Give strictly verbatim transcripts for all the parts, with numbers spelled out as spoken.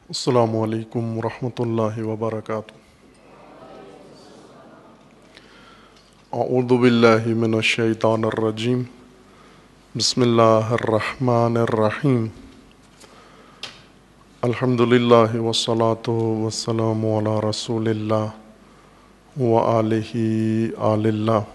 السلام علیکم ورحمۃ اللہ وبرکاتہ۔ اعوذ باللہ من الشیطان الرجیم، بسم اللہ الرحمن الرحیم۔ الحمد للہ والصلاة والسلام علی رسول اللہ وآلہ آل اللہ،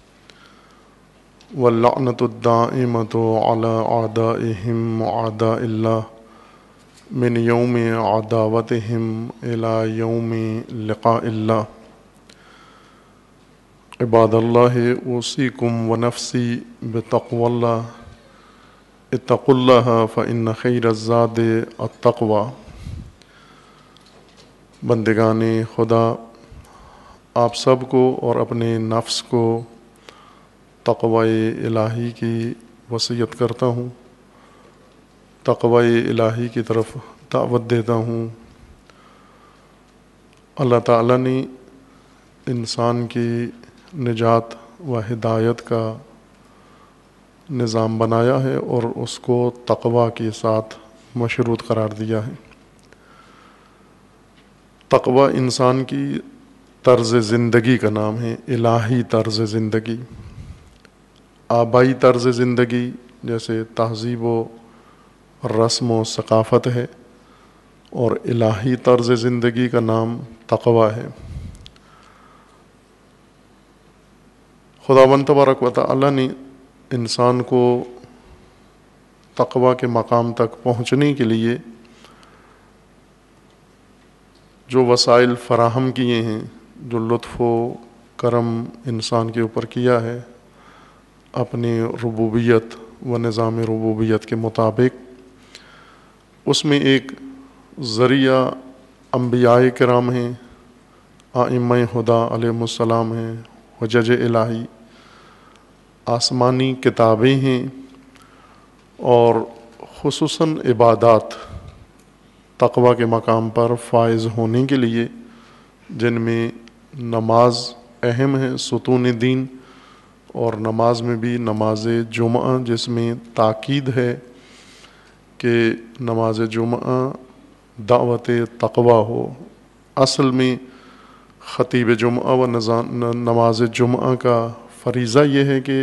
واللعنۃ الدائمۃ علی اعدائہم اعداء اللہ من یوم عداوتہم الی یوم لقاء اللہ۔ عباد اللہ، اوصیکم ونفسی بتقوی اللہ، اتقوا اللہ فإن خیر الزاد التقوی۔ بندگان خدا، آپ سب کو اور اپنے نفس کو تقوی الہی کی وصیت کرتا ہوں، تقوی الہی کی طرف دعوت دیتا ہوں۔ اللہ تعالیٰ نے انسان کی نجات و ہدایت کا نظام بنایا ہے اور اس کو تقوی کے ساتھ مشروط قرار دیا ہے۔ تقوی انسان کی طرز زندگی کا نام ہے، الہی طرز زندگی۔ آبائی طرز زندگی جیسے تہذیب و رسم و ثقافت ہے، اور الہی طرز زندگی کا نام تقوی ہے۔ خداوند تبارک و تعالی نے انسان کو تقوی کے مقام تک پہنچنے کے لیے جو وسائل فراہم کیے ہیں، جو لطف و کرم انسان کے اوپر کیا ہے اپنی ربوبیت و نظام ربوبیت کے مطابق، اس میں ایک ذریعہ انبیاء کرام ہیں، ائمہ خدا علیہ السلام ہیں، حجج الہی، آسمانی کتابیں ہیں، اور خصوصاً عبادات تقوی کے مقام پر فائز ہونے کے لیے، جن میں نماز اہم ہے، ستون دین، اور نماز میں بھی نماز جمعہ، جس میں تاکید ہے کہ نماز جمعہ دعوت تقوی ہو۔ اصل میں خطیب جمعہ و نماز جمعہ کا فریضہ یہ ہے کہ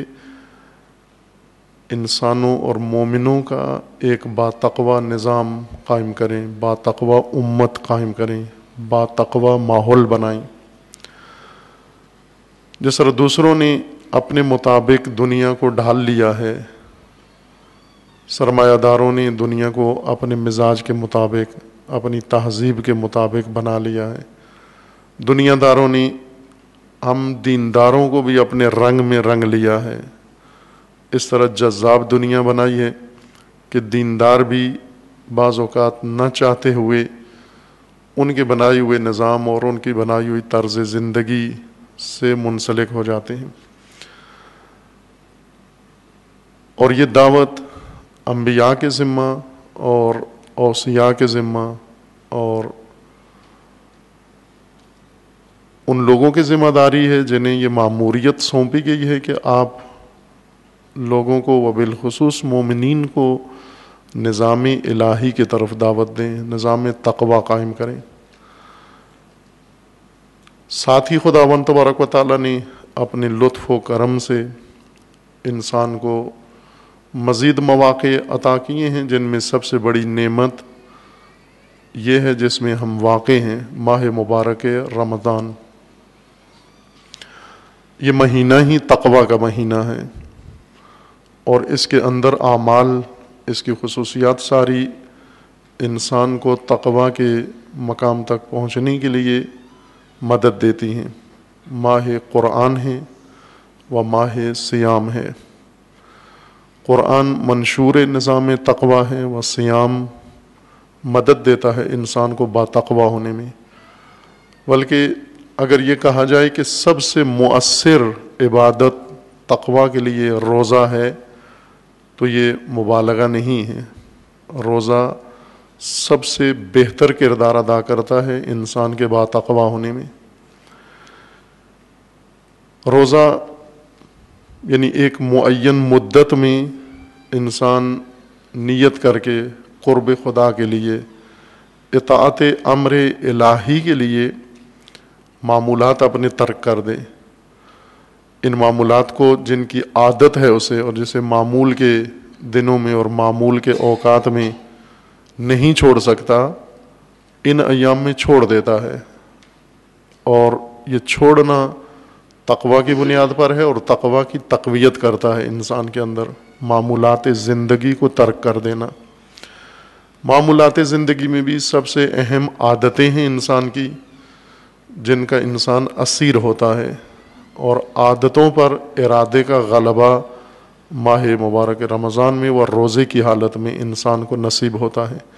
انسانوں اور مومنوں کا ایک با تقوی نظام قائم کریں، با تقوی امت قائم کریں، با تقوی ماحول بنائیں۔ جس طرح دوسروں نے اپنے مطابق دنیا کو ڈھال لیا ہے، سرمایہ داروں نے دنیا کو اپنے مزاج کے مطابق، اپنی تہذیب کے مطابق بنا لیا ہے۔ دنیا داروں نے ہم دینداروں کو بھی اپنے رنگ میں رنگ لیا ہے۔ اس طرح جذاب دنیا بنائی ہے کہ دیندار بھی بعض اوقات نہ چاہتے ہوئے ان کے بنائے ہوئے نظام اور ان کی بنائی ہوئی طرز زندگی سے منسلک ہو جاتے ہیں۔ اور یہ دعوت انبیاء کے ذمہ اور اوصیاء کے ذمہ اور ان لوگوں کی ذمہ داری ہے جنہیں یہ ماموریت سونپی گئی ہے کہ آپ لوگوں کو وبالخصوص مومنین کو نظام الہی کی طرف دعوت دیں، نظام تقوی قائم کریں۔ ساتھ ہی خداوند تبارک و تعالیٰ نے اپنے لطف و کرم سے انسان کو مزید مواقع عطا کیے ہیں، جن میں سب سے بڑی نعمت یہ ہے جس میں ہم واقع ہیں، ماہ مبارک رمضان۔ یہ مہینہ ہی تقوی کا مہینہ ہے، اور اس کے اندر اعمال، اس کی خصوصیات ساری انسان کو تقوی کے مقام تک پہنچنے کے لیے مدد دیتی ہیں۔ ماہ قرآن ہے و ماہ صیام ہے۔ قرآن منشور نظام تقوی ہے و صیام مدد دیتا ہے انسان کو با تقوی ہونے میں۔ بلکہ اگر یہ کہا جائے کہ سب سے مؤثر عبادت تقوی کے لیے روزہ ہے تو یہ مبالغہ نہیں ہے۔ روزہ سب سے بہتر کردار ادا کرتا ہے انسان کے با تقوی ہونے میں۔ روزہ یعنی ایک معین مدت میں انسان نیت کر کے قرب خدا کے لیے اطاعت امر الہی کے لیے معمولات اپنے ترک کر دے، ان معمولات کو جن کی عادت ہے اسے، اور جسے معمول کے دنوں میں اور معمول کے اوقات میں نہیں چھوڑ سکتا، ان ایام میں چھوڑ دیتا ہے۔ اور یہ چھوڑنا تقوی کی بنیاد پر ہے، اور تقوی کی تقویت کرتا ہے انسان کے اندر، معمولات زندگی کو ترک کر دینا۔ معمولات زندگی میں بھی سب سے اہم عادتیں ہیں انسان کی، جن کا انسان اسیر ہوتا ہے، اور عادتوں پر ارادے کا غلبہ ماہ مبارک رمضان میں اور روزے کی حالت میں انسان کو نصیب ہوتا ہے۔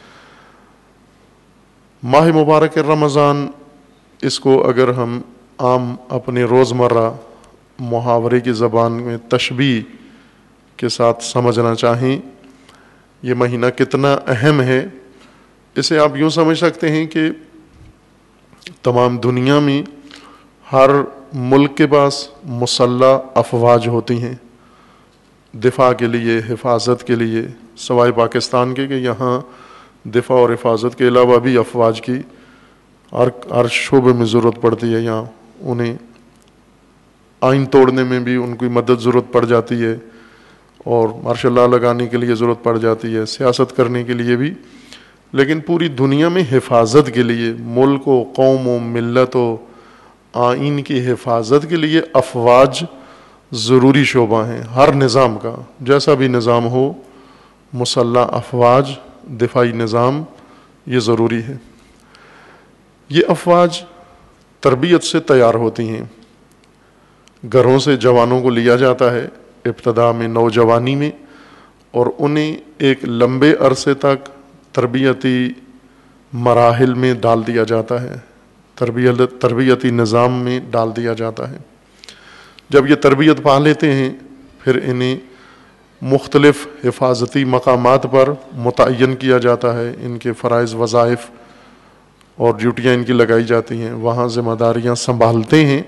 ماہ مبارک رمضان، اس کو اگر ہم عام اپنے روزمرہ محاورے کی زبان میں تشبیہ کے ساتھ سمجھنا چاہیں، یہ مہینہ کتنا اہم ہے، اسے آپ یوں سمجھ سکتے ہیں کہ تمام دنیا میں ہر ملک کے پاس مسلح افواج ہوتی ہیں دفاع کے لیے، حفاظت کے لیے، سوائے پاکستان کے کہ یہاں دفاع اور حفاظت کے علاوہ بھی افواج کی ہر ہر شعبے میں ضرورت پڑتی ہے۔ یہاں انہیں آئین توڑنے میں بھی ان کی مدد ضرورت پڑ جاتی ہے، اور مارشل لا لگانے کے لیے ضرورت پڑ جاتی ہے، سیاست کرنے کے لیے بھی، لیکن پوری دنیا میں حفاظت کے لیے، ملک و قوم و ملت و آئین کی حفاظت کے لیے افواج ضروری شعبہ ہیں۔ ہر نظام کا، جیسا بھی نظام ہو، مسلح افواج، دفاعی نظام، یہ ضروری ہے۔ یہ افواج تربیت سے تیار ہوتی ہیں، گھروں سے جوانوں کو لیا جاتا ہے ابتدا میں، نوجوانی میں، اور انہیں ایک لمبے عرصے تک تربیتی مراحل میں ڈال دیا جاتا ہے، تربیت تربیتی نظام میں ڈال دیا جاتا ہے۔ جب یہ تربیت پا لیتے ہیں، پھر انہیں مختلف حفاظتی مقامات پر متعین کیا جاتا ہے، ان کے فرائض، وظائف اور ڈیوٹیاں ان کی لگائی جاتی ہیں، وہاں ذمہ داریاں سنبھالتے ہیں۔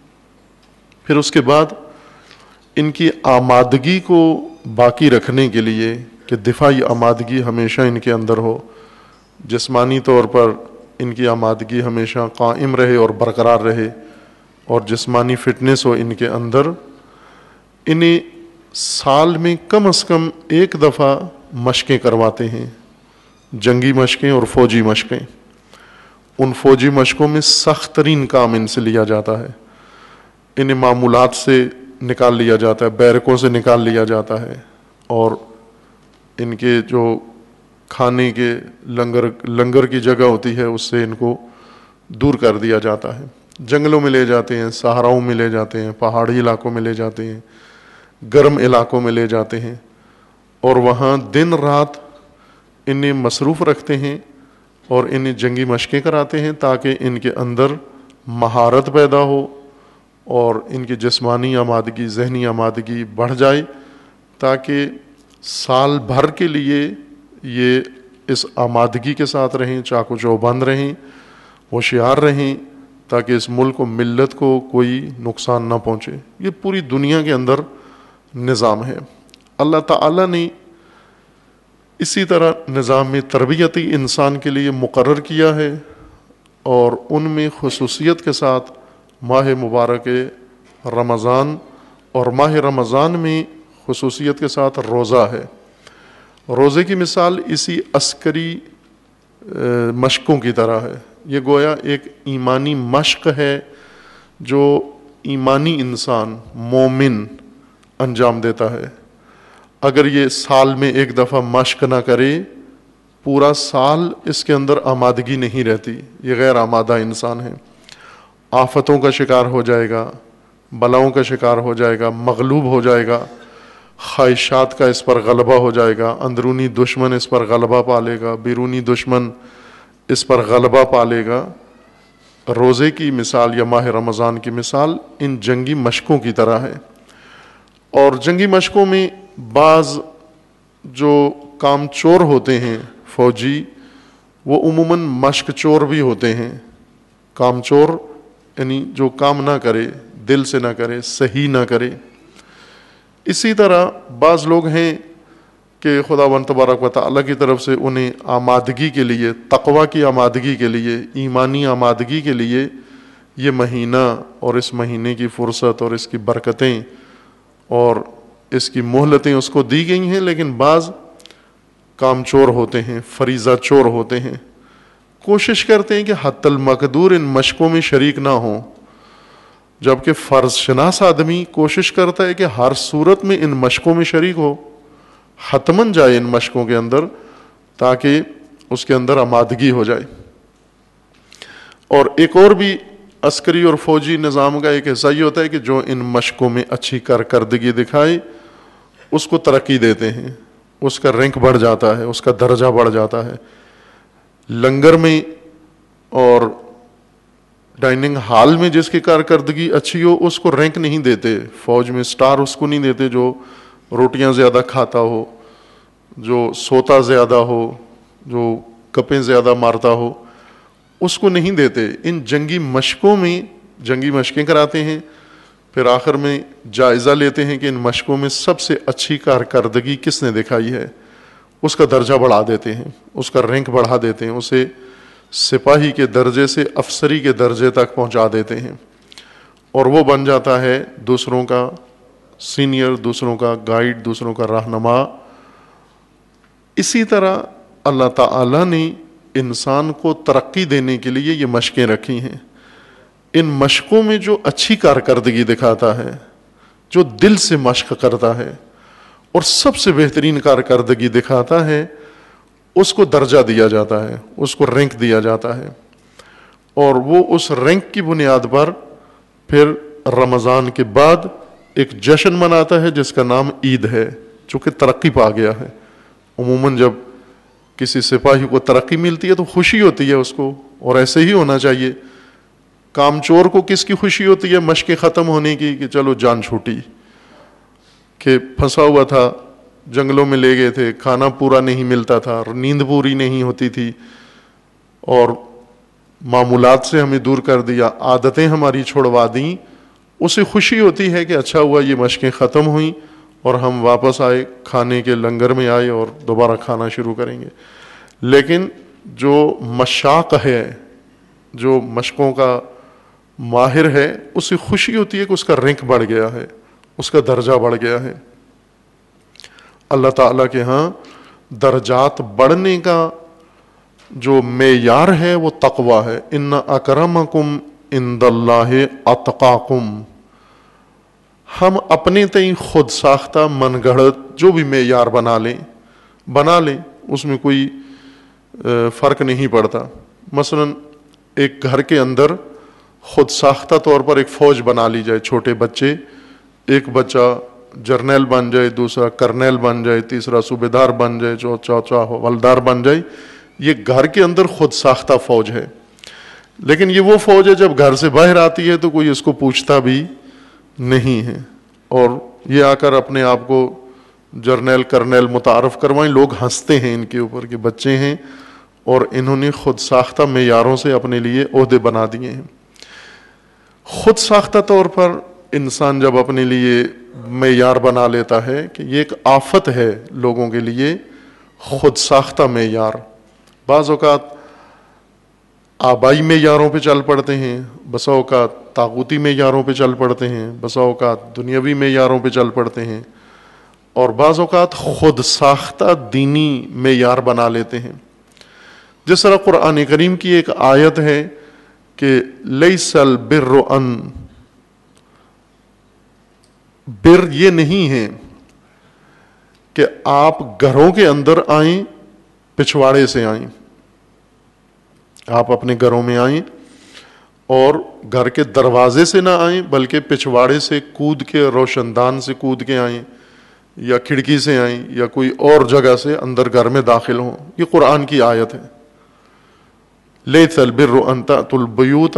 پھر اس کے بعد ان کی آمادگی کو باقی رکھنے کے لیے، کہ دفاعی آمادگی ہمیشہ ان کے اندر ہو، جسمانی طور پر ان کی آمادگی ہمیشہ قائم رہے اور برقرار رہے، اور جسمانی فٹنس ہو ان کے اندر، انہیں سال میں کم از کم ایک دفعہ مشقیں کرواتے ہیں، جنگی مشقیں اور فوجی مشقیں۔ ان فوجی مشقوں میں سخت ترین کام ان سے لیا جاتا ہے، انہیں معمولات سے نکال لیا جاتا ہے، بیرکوں سے نکال لیا جاتا ہے، اور ان کے جو کھانے کے لنگر لنگر کی جگہ ہوتی ہے اس سے ان کو دور کر دیا جاتا ہے۔ جنگلوں میں لے جاتے ہیں، صحراؤں میں لے جاتے ہیں، پہاڑی علاقوں میں لے جاتے ہیں، گرم علاقوں میں لے جاتے ہیں، اور وہاں دن رات انہیں مصروف رکھتے ہیں، اور انہیں جنگی مشقیں کراتے ہیں تاکہ ان کے اندر مہارت پیدا ہو، اور ان کی جسمانی آمادگی، ذہنی آمادگی بڑھ جائے، تاکہ سال بھر کے لیے یہ اس آمادگی کے ساتھ رہیں، چاق و چوبند رہیں، ہوشیار رہیں، تاکہ اس ملک و ملت کو کوئی نقصان نہ پہنچے۔ یہ پوری دنیا کے اندر نظام ہے۔ اللہ تعالیٰ نے اسی طرح نظام تربیتی انسان کے لیے مقرر کیا ہے، اور ان میں خصوصیت کے ساتھ ماہ مبارک رمضان، اور ماہ رمضان میں خصوصیت کے ساتھ روزہ ہے۔ روزے کی مثال اسی عسکری مشقوں کی طرح ہے، یہ گویا ایک ایمانی مشق ہے جو ایمانی انسان، مومن انجام دیتا ہے۔ اگر یہ سال میں ایک دفعہ مشق نہ کرے، پورا سال اس کے اندر آمادگی نہیں رہتی، یہ غیر آمادہ انسان ہے، آفتوں کا شکار ہو جائے گا، بلاؤں کا شکار ہو جائے گا، مغلوب ہو جائے گا، خواہشات کا اس پر غلبہ ہو جائے گا، اندرونی دشمن اس پر غلبہ پا لے گا، بیرونی دشمن اس پر غلبہ پا لے گا۔ روزے کی مثال یا ماہ رمضان کی مثال ان جنگی مشقوں کی طرح ہے، اور جنگی مشقوں میں بعض جو کام چور ہوتے ہیں فوجی، وہ عموماً مشق چور بھی ہوتے ہیں۔ کام چور یعنی جو کام نہ کرے، دل سے نہ کرے، صحیح نہ کرے۔ اسی طرح بعض لوگ ہیں کہ خداوند تبارک و تعالیٰ کی طرف سے انہیں آمادگی کے لیے، تقوی کی آمادگی کے لیے، ایمانی آمادگی کے لیے یہ مہینہ اور اس مہینے کی فرصت اور اس کی برکتیں اور اس کی مہلتیں اس کو دی گئی ہیں. لیکن بعض کام چور ہوتے ہیں، فریضہ چور ہوتے ہیں، کوشش کرتے ہیں کہ حتی المقدور ان مشقوں میں شریک نہ ہوں، جبکہ فرض شناس آدمی کوشش کرتا ہے کہ ہر صورت میں ان مشقوں میں شریک ہو، حتماً جائے ان مشقوں کے اندر تاکہ اس کے اندر آمادگی ہو جائے. اور ایک اور بھی عسکری اور فوجی نظام کا ایک حصہ یہ ہوتا ہے کہ جو ان مشقوں میں اچھی کارکردگی دکھائے اس کو ترقی دیتے ہیں، اس کا رینک بڑھ جاتا ہے، اس کا درجہ بڑھ جاتا ہے. لنگر میں اور ڈائننگ ہال میں جس کی کارکردگی اچھی ہو اس کو رینک نہیں دیتے، فوج میں سٹار اس کو نہیں دیتے جو روٹیاں زیادہ کھاتا ہو، جو سوتا زیادہ ہو، جو کپیں زیادہ مارتا ہو، اس کو نہیں دیتے. ان جنگی مشقوں میں جنگی مشقیں کراتے ہیں، پھر آخر میں جائزہ لیتے ہیں کہ ان مشقوں میں سب سے اچھی کارکردگی کس نے دکھائی ہے، اس کا درجہ بڑھا دیتے ہیں، اس کا رینک بڑھا دیتے ہیں، اسے سپاہی کے درجے سے افسری کے درجے تک پہنچا دیتے ہیں، اور وہ بن جاتا ہے دوسروں کا سینئر، دوسروں کا گائیڈ، دوسروں کا رہنما. اسی طرح اللہ تعالیٰ نے انسان کو ترقی دینے کے لیے یہ مشقیں رکھی ہیں. ان مشقوں میں جو اچھی کارکردگی دکھاتا ہے، جو دل سے مشق کرتا ہے اور سب سے بہترین کارکردگی دکھاتا ہے، اس کو درجہ دیا جاتا ہے، اس کو رینک دیا جاتا ہے، اور وہ اس رینک کی بنیاد پر پھر رمضان کے بعد ایک جشن مناتا ہے جس کا نام عید ہے، جو کہ ترقی پا گیا ہے. عموماً جب کسی سپاہی کو ترقی ملتی ہے تو خوشی ہوتی ہے اس کو، اور ایسے ہی ہونا چاہیے. کام چور کو کس کی خوشی ہوتی ہے؟ مشقیں ختم ہونے کی، کہ چلو جان چھوٹی، کہ پھنسا ہوا تھا، جنگلوں میں لے گئے تھے، کھانا پورا نہیں ملتا تھا، نیند پوری نہیں ہوتی تھی، اور معمولات سے ہمیں دور کر دیا، عادتیں ہماری چھوڑوا دیں. اسے خوشی ہوتی ہے کہ اچھا ہوا یہ مشقیں ختم ہوئیں اور ہم واپس آئے، کھانے کے لنگر میں آئے اور دوبارہ کھانا شروع کریں گے. لیکن جو مشاق ہے، جو مشقوں کا ماہر ہے، اسے خوشی ہوتی ہے کہ اس کا رینک بڑھ گیا ہے، اس کا درجہ بڑھ گیا ہے. اللہ تعالیٰ کے ہاں درجات بڑھنے کا جو معیار ہے وہ تقوی ہے. ان اکرمکم عند اللہ اتقاکم. ہم اپنے تئیں خود ساختہ من گھڑت جو بھی معیار بنا لیں بنا لیں اس میں کوئی فرق نہیں پڑتا. مثلا ایک گھر کے اندر خود ساختہ طور پر ایک فوج بنا لی جائے، چھوٹے بچے، ایک بچہ جرنیل بن جائے، دوسرا کرنیل بن جائے، تیسرا صوبیدار بن جائے، چوتھا حوالدار بن جائے. یہ گھر کے اندر خود ساختہ فوج ہے. لیکن یہ وہ فوج ہے جب گھر سے باہر آتی ہے تو کوئی اس کو پوچھتا بھی نہیں ہے، اور یہ آ کر اپنے آپ کو جرنیل کرنیل متعارف کروائیں. لوگ ہنستے ہیں ان کے اوپر کہ بچے ہیں اور انہوں نے خود ساختہ معیاروں سے اپنے لیے عہدے بنا دیے ہیں. خود ساختہ طور پر انسان جب اپنے لیے معیار بنا لیتا ہے کہ یہ ایک آفت ہے لوگوں کے لیے، خود ساختہ معیار. بعض اوقات آبائی معیاروں پہ چل پڑتے ہیں، بسا اوقات طاغوتی معیاروں پہ چل پڑتے ہیں، بسا اوقات دنیاوی معیاروں پہ چل پڑتے ہیں، اور بعض اوقات خود ساختہ دینی معیار بنا لیتے ہیں. جس طرح قرآن کریم کی ایک آیت ہے کہ لیس البر ان، بر یہ نہیں ہے کہ آپ گھروں کے اندر آئیں پچھواڑے سے آئیں. آپ اپنے گھروں میں آئیں اور گھر کے دروازے سے نہ آئیں بلکہ پچھواڑے سے کود کے، روشن دان سے کود کے آئیں، یا کھڑکی سے آئیں، یا کوئی اور جگہ سے اندر گھر میں داخل ہوں. یہ قرآن کی آیت ہے. لیس البر ان تأتوا البیوت،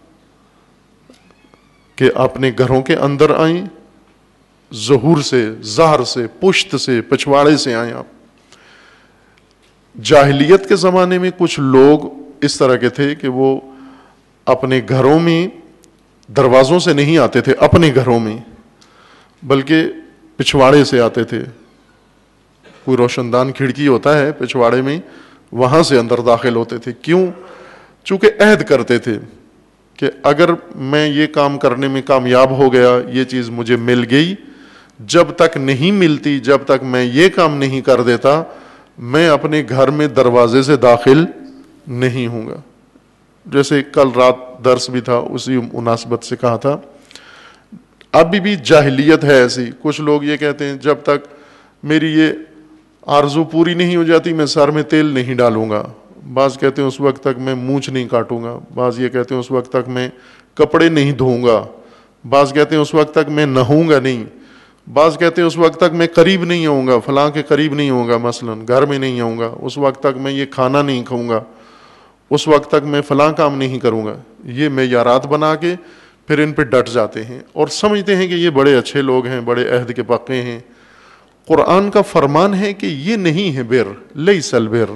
کہ اپنے گھروں کے اندر آئیں، ظہور سے، ظہر سے، پشت سے، پچھواڑے سے آئیں. آپ جاہلیت کے زمانے میں کچھ لوگ اس طرح کے تھے کہ وہ اپنے گھروں میں دروازوں سے نہیں آتے تھے، اپنے گھروں میں بلکہ پچھواڑے سے آتے تھے. کوئی روشن دان کھڑکی ہوتا ہے پچھواڑے میں، وہاں سے اندر داخل ہوتے تھے. کیوں؟ چونکہ عہد کرتے تھے کہ اگر میں یہ کام کرنے میں کامیاب ہو گیا، یہ چیز مجھے مل گئی، جب تک نہیں ملتی، جب تک میں یہ کام نہیں کر دیتا، میں اپنے گھر میں دروازے سے داخل نہیں ہوں گا. جیسے کل رات درس بھی تھا، اسی مناسبت سے کہا تھا، ابھی بھی جاہلیت ہے ایسی. کچھ لوگ یہ کہتے ہیں جب تک میری یہ آرزو پوری نہیں ہو جاتی میں سر میں تیل نہیں ڈالوں گا. بعض کہتے ہیں اس وقت تک میں مونچھ نہیں کاٹوں گا. بعض یہ کہتے ہیں اس وقت تک میں کپڑے نہیں دھوؤں گا. بعض کہتے ہیں اس وقت تک میں نہوں گا نہیں. بعض کہتے ہیں اس وقت تک میں قریب نہیں آؤں گا، فلاں کے قریب نہیں ہوں گا، مثلا گھر میں نہیں آؤں گا. اس وقت تک میں یہ کھانا نہیں کھاؤں گا. اس وقت تک میں فلاں کام نہیں کروں گا. یہ معیارات بنا کے پھر ان پہ ڈٹ جاتے ہیں اور سمجھتے ہیں کہ یہ بڑے اچھے لوگ ہیں، بڑے عہد کے پکے ہیں. قرآن کا فرمان ہے کہ یہ نہیں ہے بر، لیس البر،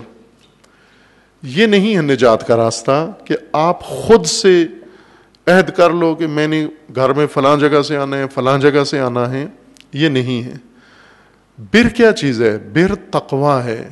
یہ نہیں ہے نجات کا راستہ کہ آپ خود سے عہد کر لو کہ میں نے گھر میں فلاں جگہ سے آنا ہے، فلاں جگہ سے آنا ہے. یہ نہیں ہے. بر کیا چیز ہے؟ بر تقوی ہے.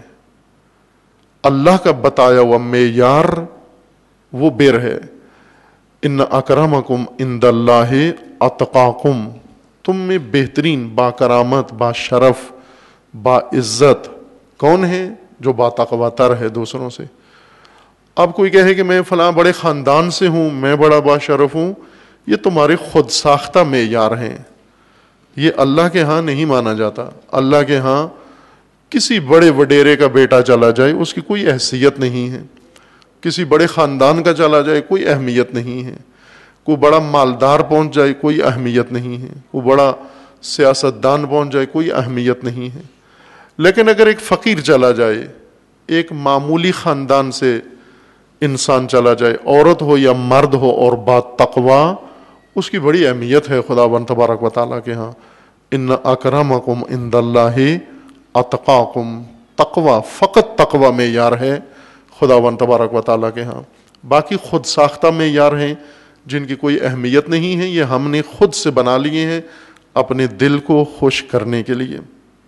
اللہ کا بتایا ہوا معیار وہ بر ہے. ان اکرمکم عند اللہ اتقاکم، تم میں بہترین، با کرامت، با شرف، با عزت کون ہے؟ جو با تقوی تر ہے دوسروں سے. اب کوئی کہے کہ میں فلاں بڑے خاندان سے ہوں، میں بڑا با شرف ہوں، یہ تمہارے خود ساختہ معیار ہیں. یہ اللہ کے ہاں نہیں مانا جاتا. اللہ کے ہاں کسی بڑے وڈیرے کا بیٹا چلا جائے اس کی کوئی حیثیت نہیں ہے. کسی بڑے خاندان کا چلا جائے کوئی اہمیت نہیں ہے. کوئی بڑا مالدار پہنچ جائے کوئی اہمیت نہیں ہے. کوئی بڑا سیاستدان پہنچ جائے کوئی اہمیت نہیں ہے. لیکن اگر ایک فقیر چلا جائے، ایک معمولی خاندان سے انسان چلا جائے، عورت ہو یا مرد ہو، اور با تقوی، اس کی بڑی اہمیت ہے خداوند تبارک و تعالیٰ کے ہاں. ان اکرمکم عند اللہ اتقاکم، تقوی، فقط تقوی معیار ہے خداوند تبارک و تعالیٰ کے ہاں. باقی خود ساختہ معیار ہیں جن کی کوئی اہمیت نہیں ہے. یہ ہم نے خود سے بنا لیے ہیں اپنے دل کو خوش کرنے کے لیے.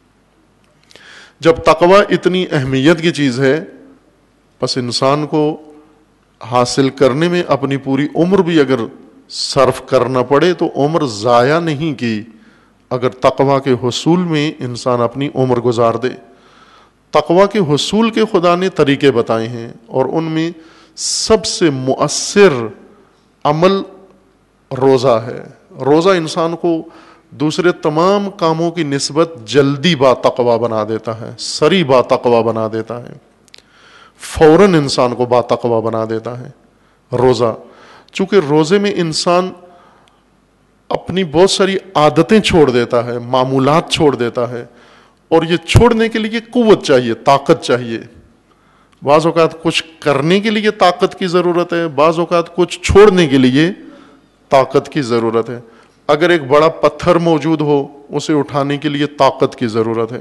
جب تقوی اتنی اہمیت کی چیز ہے، بس انسان کو حاصل کرنے میں اپنی پوری عمر بھی اگر صرف کرنا پڑے تو عمر ضائع نہیں کی اگر تقوی کے حصول میں انسان اپنی عمر گزار دے. تقوی کے حصول کے خدا نے طریقے بتائے ہیں اور ان میں سب سے مؤثر عمل روزہ ہے. روزہ انسان کو دوسرے تمام کاموں کی نسبت جلدی با تقوی بنا دیتا ہے، سری با تقوی بنا دیتا ہے، فوراً انسان کو با تقوی بنا دیتا ہے روزہ. چونکہ روزے میں انسان اپنی بہت ساری عادتیں چھوڑ دیتا ہے، معمولات چھوڑ دیتا ہے، اور یہ چھوڑنے کے لیے قوت چاہیے، طاقت چاہیے. بعض اوقات کچھ کرنے کے لیے طاقت کی ضرورت ہے، بعض اوقات کچھ چھوڑنے کے لیے طاقت کی ضرورت ہے. اگر ایک بڑا پتھر موجود ہو اسے اٹھانے کے لیے طاقت کی ضرورت ہے.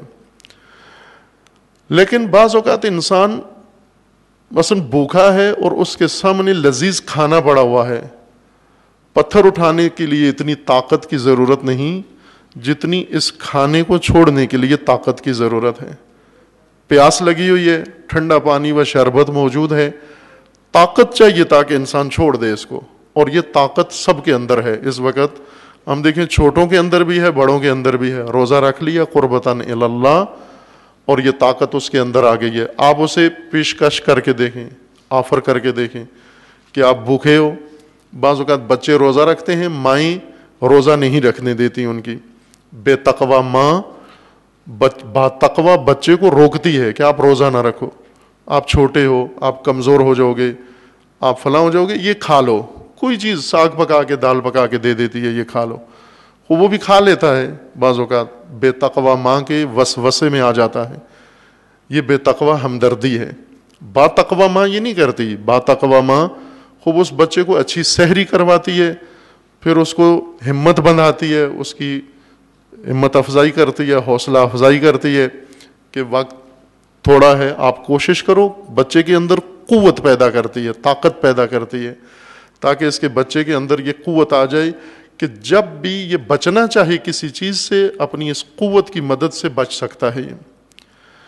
لیکن بعض اوقات انسان مثلا بھوکا ہے اور اس کے سامنے لذیذ کھانا پڑا ہوا ہے، پتھر اٹھانے کے لیے اتنی طاقت کی ضرورت نہیں جتنی اس کھانے کو چھوڑنے کے لیے طاقت کی ضرورت ہے. پیاس لگی ہوئی ہے، ٹھنڈا پانی و شربت موجود ہے، طاقت چاہیے تاکہ انسان چھوڑ دے اس کو. اور یہ طاقت سب کے اندر ہے. اس وقت ہم دیکھیں چھوٹوں کے اندر بھی ہے، بڑوں کے اندر بھی ہے. روزہ رکھ لیا قربتاً الی اللہ اور یہ طاقت اس کے اندر آ گئی ہے. آپ اسے پیشکش کر کے دیکھیں، آفر کر کے دیکھیں کہ آپ بھوکے ہو. بعض اوقات بچے روزہ رکھتے ہیں، مائیں روزہ نہیں رکھنے دیتی ان کی. بے تقوی ماں با تقوی بچے کو روکتی ہے کہ آپ روزہ نہ رکھو، آپ چھوٹے ہو، آپ کمزور ہو جاؤ گے، آپ فلاں ہو جاؤ گے، یہ کھا لو. کوئی چیز ساگ پکا کے دال پکا کے دے دیتی ہے، یہ کھا لو. وہ بھی کھا لیتا ہے. بعض اوقات بے تقوی ماں کے وسوسے میں آ جاتا ہے. یہ بے تقوی ہمدردی ہے. با تقوی ماں یہ نہیں کرتی. با تقوی ماں خوب اس بچے کو اچھی سحری کرواتی ہے، پھر اس کو ہمت بندھاتی ہے، اس کی ہمت افزائی کرتی ہے، حوصلہ افزائی کرتی ہے کہ وقت تھوڑا ہے، آپ کوشش کرو. بچے کے اندر قوت پیدا کرتی ہے، طاقت پیدا کرتی ہے، تاکہ اس کے بچے کے اندر یہ قوت آ جائے کہ جب بھی یہ بچنا چاہے کسی چیز سے، اپنی اس قوت کی مدد سے بچ سکتا ہے.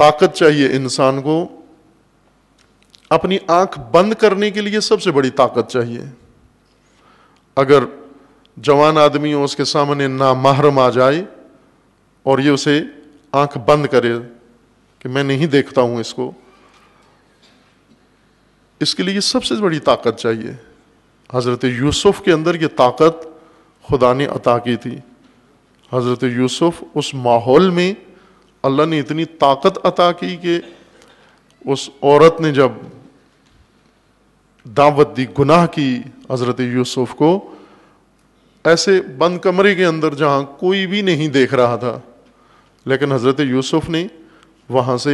طاقت چاہیے انسان کو اپنی آنکھ بند کرنے کے لیے، سب سے بڑی طاقت چاہیے. اگر جوان آدمی ہو، اس کے سامنے نامحرم آ جائے اور یہ اسے آنکھ بند کرے کہ میں نہیں دیکھتا ہوں اس کو، اس کے لیے سب سے بڑی طاقت چاہیے. حضرت یوسف کے اندر یہ طاقت خدا نے عطا کی تھی. حضرت یوسف اس ماحول میں اللہ نے اتنی طاقت عطا کی کہ اس عورت نے جب دعوت دی، گناہ کی حضرت یوسف کو، ایسے بند کمرے کے اندر جہاں کوئی بھی نہیں دیکھ رہا تھا، لیکن حضرت یوسف نے وہاں سے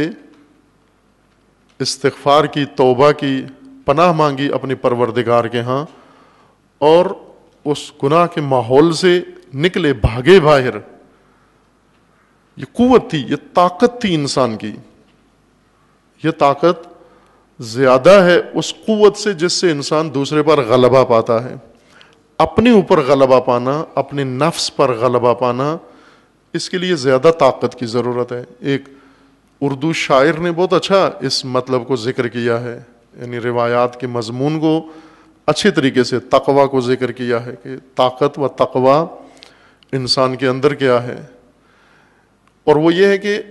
استغفار کی، توبہ کی، پناہ مانگی اپنے پروردگار کے ہاں، اور اس گناہ کے ماحول سے نکلے، بھاگے باہر. یہ قوت تھی، یہ طاقت تھی انسان کی. یہ طاقت زیادہ ہے اس قوت سے جس سے انسان دوسرے پر غلبہ پاتا ہے. اپنے اوپر غلبہ پانا، اپنے نفس پر غلبہ پانا، اس کے لیے زیادہ طاقت کی ضرورت ہے. ایک اردو شاعر نے بہت اچھا اس مطلب کو ذکر کیا ہے، یعنی روایات کے مضمون کو اچھے طریقے سے، تقوی کو ذکر کیا ہے کہ طاقت و تقوی انسان کے اندر کیا ہے. اور وہ یہ ہے کہ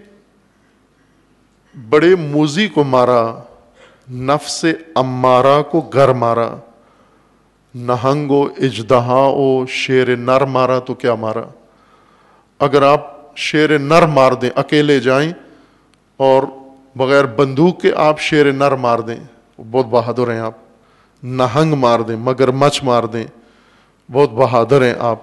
بڑے موذی کو مارا، نفس امارہ کو گر مارا، نہنگ و اژدہا و شیر نر مارا تو کیا مارا. اگر آپ شیر نر مار دیں، اکیلے جائیں اور بغیر بندوق کے آپ شیر نر مار دیں، بہت بہادر ہیں آپ. نہنگ مار دیں، مگر مچھ مار دیں، بہت بہادر ہیں آپ.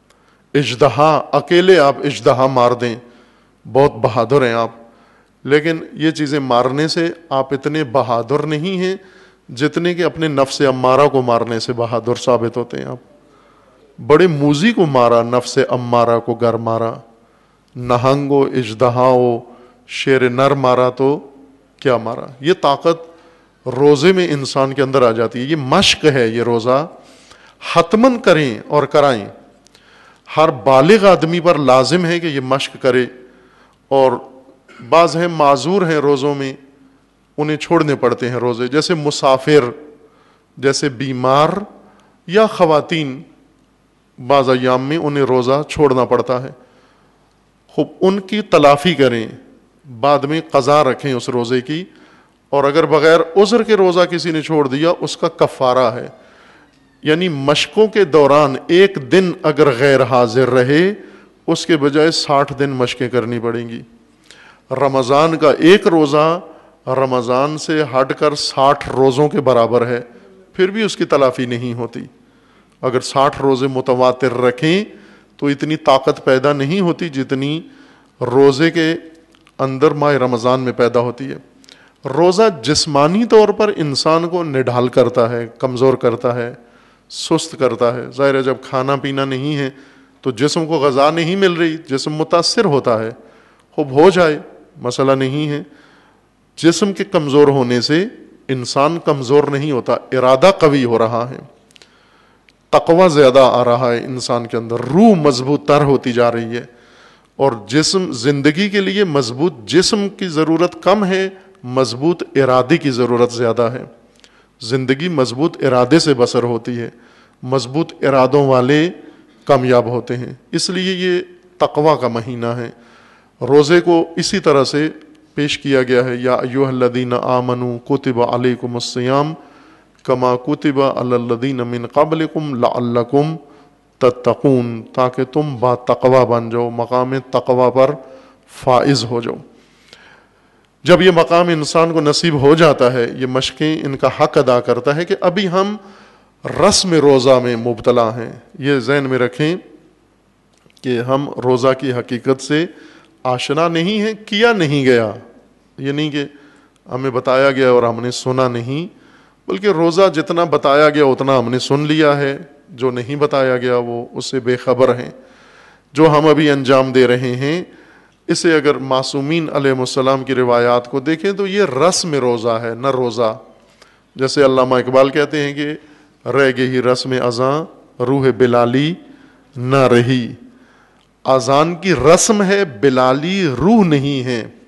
اژدہا، اکیلے آپ اژدہا مار دیں، بہت بہادر ہیں آپ. لیکن یہ چیزیں مارنے سے آپ اتنے بہادر نہیں ہیں جتنے کہ اپنے نفس امارہ کو مارنے سے بہادر ثابت ہوتے ہیں آپ. بڑے موذی کو مارا، نفس امارہ کو گر مارا، نہنگ و اژدہا و شیر نر مارا تو کیا مارا. یہ طاقت روزے میں انسان کے اندر آ جاتی ہے. یہ مشق ہے، یہ روزہ حتماً کریں اور کرائیں. ہر بالغ آدمی پر لازم ہے کہ یہ مشق کرے. اور بعض ہیں معذور ہیں روزوں میں، انہیں چھوڑنے پڑتے ہیں روزے، جیسے مسافر، جیسے بیمار یا خواتین، بعض ایام میں انہیں روزہ چھوڑنا پڑتا ہے. خوب ان کی تلافی کریں، بعد میں قضا رکھیں اس روزے کی. اور اگر بغیر عذر کے روزہ کسی نے چھوڑ دیا، اس کا کفارہ ہے. یعنی مشقوں کے دوران ایک دن اگر غیر حاضر رہے، اس کے بجائے ساٹھ دن مشقیں کرنی پڑیں گی. رمضان کا ایک روزہ رمضان سے ہٹ کر ساٹھ روزوں کے برابر ہے، پھر بھی اس کی تلافی نہیں ہوتی. اگر ساٹھ روزے متواتر رکھیں تو اتنی طاقت پیدا نہیں ہوتی جتنی روزے کے اندر ماہ رمضان میں پیدا ہوتی ہے. روزہ جسمانی طور پر انسان کو نڈھال کرتا ہے، کمزور کرتا ہے، سست کرتا ہے. ظاہر ہے جب کھانا پینا نہیں ہے تو جسم کو غذا نہیں مل رہی، جسم متاثر ہوتا ہے. خوب ہو جائے، مسئلہ نہیں ہے. جسم کے کمزور ہونے سے انسان کمزور نہیں ہوتا، ارادہ قوی ہو رہا ہے، تقوی زیادہ آ رہا ہے انسان کے اندر، روح مضبوط تر ہوتی جا رہی ہے. اور جسم، زندگی کے لیے مضبوط جسم کی ضرورت کم ہے، مضبوط ارادے کی ضرورت زیادہ ہے. زندگی مضبوط ارادے سے بسر ہوتی ہے، مضبوط ارادوں والے کامیاب ہوتے ہیں. اس لیے یہ تقوی کا مہینہ ہے. روزے کو اسی طرح سے پیش کیا گیا ہے، یا ایھا الذین آمنوا کتب علیکم الصیام کما کتب علی الذین من قبلکم لعلکم تتقون، تاکہ تم با تقوی بن جاؤ، مقام تقوی پر فائز ہو جاؤ. جب یہ مقام انسان کو نصیب ہو جاتا ہے، یہ مشقیں ان کا حق ادا کرتا ہے کہ ابھی ہم رسم روزہ میں مبتلا ہیں. یہ ذہن میں رکھیں کہ ہم روزہ کی حقیقت سے آشنا نہیں ہیں، کیا نہیں گیا. یہ نہیں کہ ہمیں بتایا گیا اور ہم نے سنا نہیں، بلکہ روزہ جتنا بتایا گیا اتنا ہم نے سن لیا ہے، جو نہیں بتایا گیا وہ اس سے بے خبر ہیں. جو ہم ابھی انجام دے رہے ہیں، اسے اگر معصومین علیہ السلام کی روایات کو دیکھیں تو یہ رسم روزہ ہے، نہ روزہ. جیسے علامہ اقبال کہتے ہیں کہ رہ گئی رسم اذاں روح بلالی نہ رہی. اذان کی رسم ہے، بلالی روح نہیں ہے.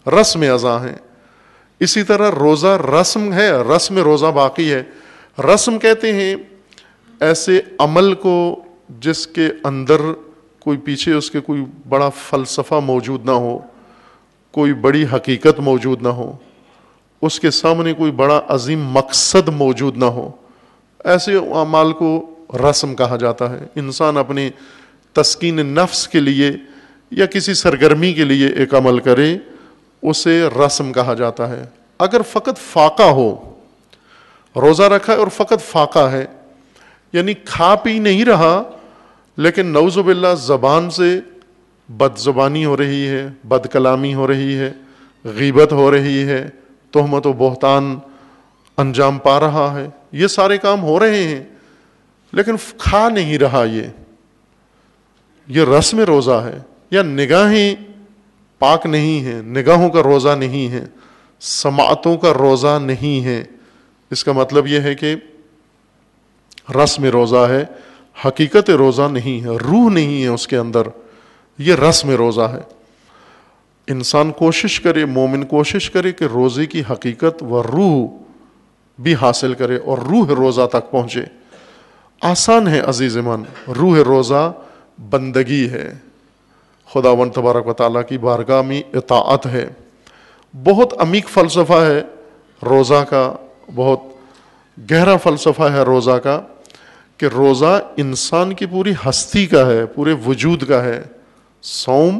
رسم ازاں ہیں. اسی طرح روزہ رسم ہے، رسم روزہ باقی ہے. رسم کہتے ہیں ایسے عمل کو جس کے اندر کوئی پیچھے اس کے کوئی بڑا فلسفہ موجود نہ ہو، کوئی بڑی حقیقت موجود نہ ہو، اس کے سامنے کوئی بڑا عظیم مقصد موجود نہ ہو، ایسے اعمال کو رسم کہا جاتا ہے. انسان اپنے تسکین نفس کے لیے یا کسی سرگرمی کے لیے ایک عمل کرے، اسے رسم کہا جاتا ہے. اگر فقط فاقہ ہو، روزہ رکھا ہے اور فقط فاقہ ہے، یعنی کھا پی نہیں رہا لیکن نعوذ باللہ زبان سے بد زبانی ہو رہی ہے، بد کلامی ہو رہی ہے، غیبت ہو رہی ہے، تہمت و بہتان انجام پا رہا ہے، یہ سارے کام ہو رہے ہیں لیکن کھا نہیں رہا، یہ یہ رسم روزہ ہے. یا نگاہیں پاک نہیں ہیں، نگاہوں کا روزہ نہیں ہے، سماعتوں کا روزہ نہیں ہے. اس کا مطلب یہ ہے کہ رسم روزہ ہے، حقیقت روزہ نہیں ہے، روح نہیں ہے اس کے اندر، یہ رسم روزہ ہے. انسان کوشش کرے، مومن کوشش کرے کہ روزے کی حقیقت و روح بھی حاصل کرے اور روح روزہ تک پہنچے. آسان ہے عزیز من، روح روزہ بندگی ہے، خداوند تبارک و تعالیٰ کی بارگاہ میں اطاعت ہے. بہت عمیق فلسفہ ہے روزہ کا، بہت گہرا فلسفہ ہے روزہ کا، کہ روزہ انسان کی پوری ہستی کا ہے، پورے وجود کا ہے. صوم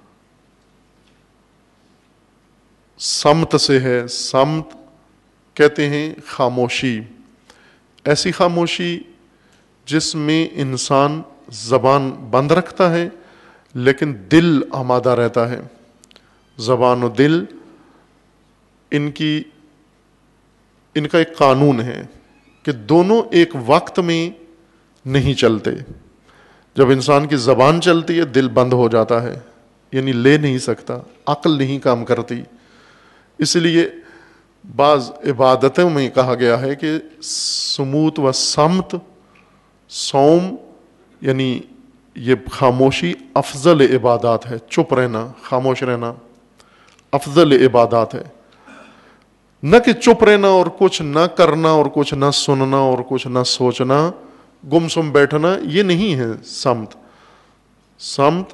سمت سے ہے، سمت کہتے ہیں خاموشی، ایسی خاموشی جس میں انسان زبان بند رکھتا ہے لیکن دل آمادہ رہتا ہے. زبان و دل ان کی ان کا ایک قانون ہے کہ دونوں ایک وقت میں نہیں چلتے. جب انسان کی زبان چلتی ہے دل بند ہو جاتا ہے، یعنی لے نہیں سکتا، عقل نہیں کام کرتی. اس لیے بعض عبادتوں میں کہا گیا ہے کہ سموت و سمت، صوم یعنی یہ خاموشی افضل عبادات ہے. چپ رہنا، خاموش رہنا افضل عبادات ہے. نہ کہ چپ رہنا اور کچھ نہ کرنا اور کچھ نہ سننا اور کچھ نہ سوچنا، گم سم بیٹھنا، یہ نہیں ہے سمت. سمت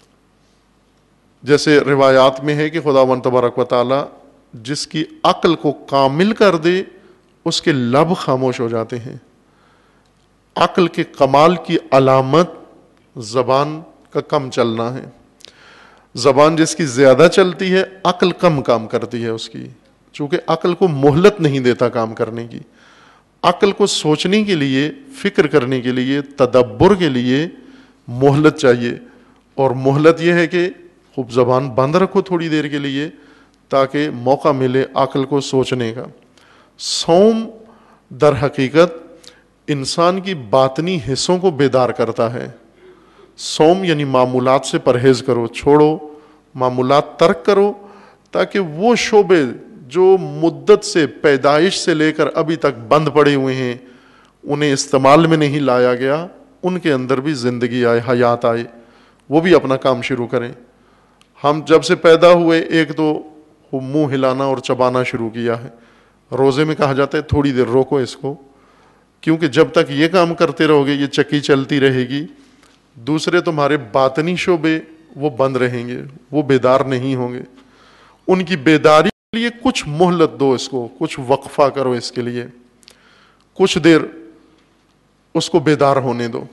جیسے روایات میں ہے کہ خداوند تبارک و تعالی جس کی عقل کو کامل کر دے اس کے لب خاموش ہو جاتے ہیں. عقل کے کمال کی علامت زبان کا کم چلنا ہے. زبان جس کی زیادہ چلتی ہے عقل کم کام کرتی ہے اس کی، چونکہ عقل کو مہلت نہیں دیتا کام کرنے کی. عقل کو سوچنے کے لیے، فکر کرنے کے لیے، تدبر کے لیے مہلت چاہیے. اور مہلت یہ ہے کہ خوب زبان بند رکھو تھوڑی دیر کے لیے تاکہ موقع ملے عقل کو سوچنے کا. صوم در حقیقت انسان کی باطنی حصوں کو بیدار کرتا ہے. صوم یعنی معمولات سے پرہیز کرو، چھوڑو، معمولات ترک کرو، تاکہ وہ شعبے جو مدت سے، پیدائش سے لے کر ابھی تک بند پڑے ہوئے ہیں، انہیں استعمال میں نہیں لایا گیا، ان کے اندر بھی زندگی آئے، حیات آئے، وہ بھی اپنا کام شروع کریں. ہم جب سے پیدا ہوئے ایک تو منہ ہلانا اور چبانا شروع کیا ہے. روزے میں کہا جاتا ہے تھوڑی دیر روکو اس کو، کیونکہ جب تک یہ کام کرتے رہو گے یہ چکی چلتی رہے گی. دوسرے تمہارے باطنی شعبے وہ بند رہیں گے، وہ بیدار نہیں ہوں گے. ان کی بیداری کے لیے کچھ مہلت دو، اس کو کچھ وقفہ کرو، اس کے لیے کچھ دیر اس کو بیدار ہونے دو.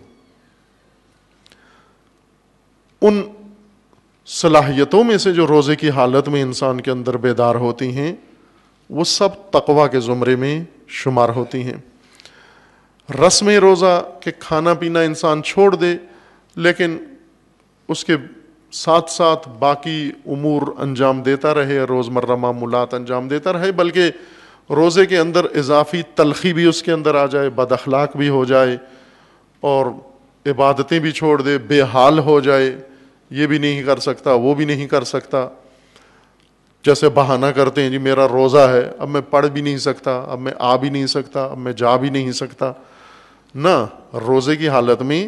ان صلاحیتوں میں سے جو روزے کی حالت میں انسان کے اندر بیدار ہوتی ہیں وہ سب تقویٰ کے زمرے میں شمار ہوتی ہیں. رسم روزہ کہ کھانا پینا انسان چھوڑ دے لیکن اس کے ساتھ ساتھ باقی امور انجام دیتا رہے، روزمرہ معمولات انجام دیتا رہے، بلکہ روزے کے اندر اضافی تلخی بھی اس کے اندر آ جائے، بد اخلاق بھی ہو جائے اور عبادتیں بھی چھوڑ دے، بے حال ہو جائے، یہ بھی نہیں کر سکتا وہ بھی نہیں کر سکتا. جیسے بہانہ کرتے ہیں جی میرا روزہ ہے، اب میں پڑھ بھی نہیں سکتا، اب میں آ بھی نہیں سکتا، اب میں جا بھی نہیں سکتا. نہ، روزے کی حالت میں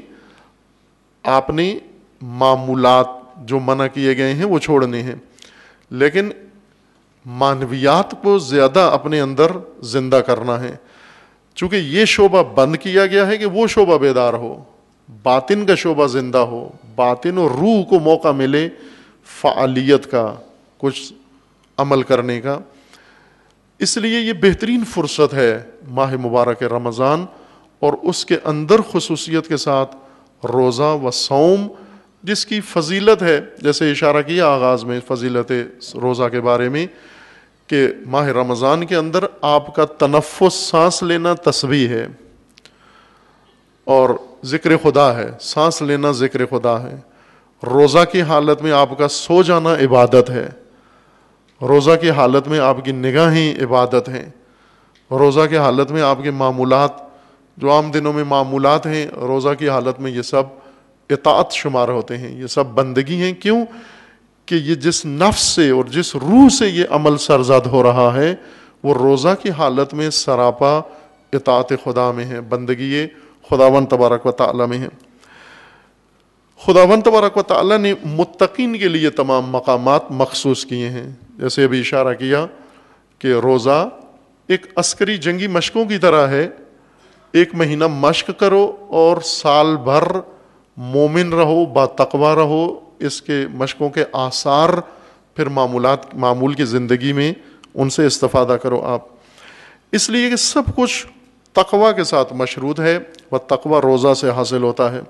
آپ نے معمولات جو منع کیے گئے ہیں وہ چھوڑنے ہیں، لیکن معنویات کو زیادہ اپنے اندر زندہ کرنا ہے، چونکہ یہ شعبہ بند کیا گیا ہے کہ وہ شعبہ بیدار ہو، باطن کا شعبہ زندہ ہو، باطن اور روح کو موقع ملے فعالیت کا، کچھ عمل کرنے کا۔ اس لیے یہ بہترین فرصت ہے ماہ مبارک رمضان، اور اس کے اندر خصوصیت کے ساتھ روزہ و صوم، جس کی فضیلت ہے، جیسے اشارہ کیا آغاز میں فضیلت روزہ کے بارے میں، کہ ماہ رمضان کے اندر آپ کا تنفس، سانس لینا تسبیح ہے اور ذکر خدا ہے، سانس لینا ذکر خدا ہے۔ روزہ کی حالت میں آپ کا سو جانا عبادت ہے، روزہ کی حالت میں آپ کی نگاہیں عبادت ہیں، روزہ کی حالت میں آپ کے معمولات جو عام دنوں میں معمولات ہیں، روزہ کی حالت میں یہ سب اطاعت شمار ہوتے ہیں، یہ سب بندگی ہیں۔ کیوں کہ یہ جس نفس سے اور جس روح سے یہ عمل سرزد ہو رہا ہے، وہ روزہ کی حالت میں سراپا اطاعت خدا میں ہے، بندگی خداوند تبارک و تعالی میں ہے۔ خداوند تبارک و تعالی نے متقین کے لیے تمام مقامات مخصوص کیے ہیں، جیسے ابھی اشارہ کیا کہ روزہ ایک عسکری جنگی مشقوں کی طرح ہے، ایک مہینہ مشق کرو اور سال بھر مومن رہو، با تقوی رہو، اس کے مشقوں کے آثار پھر معمولات معمول کی زندگی میں ان سے استفادہ کرو آپ۔ اس لیے کہ سب کچھ تقوی کے ساتھ مشروط ہے، وہ تقوی روزہ سے حاصل ہوتا ہے۔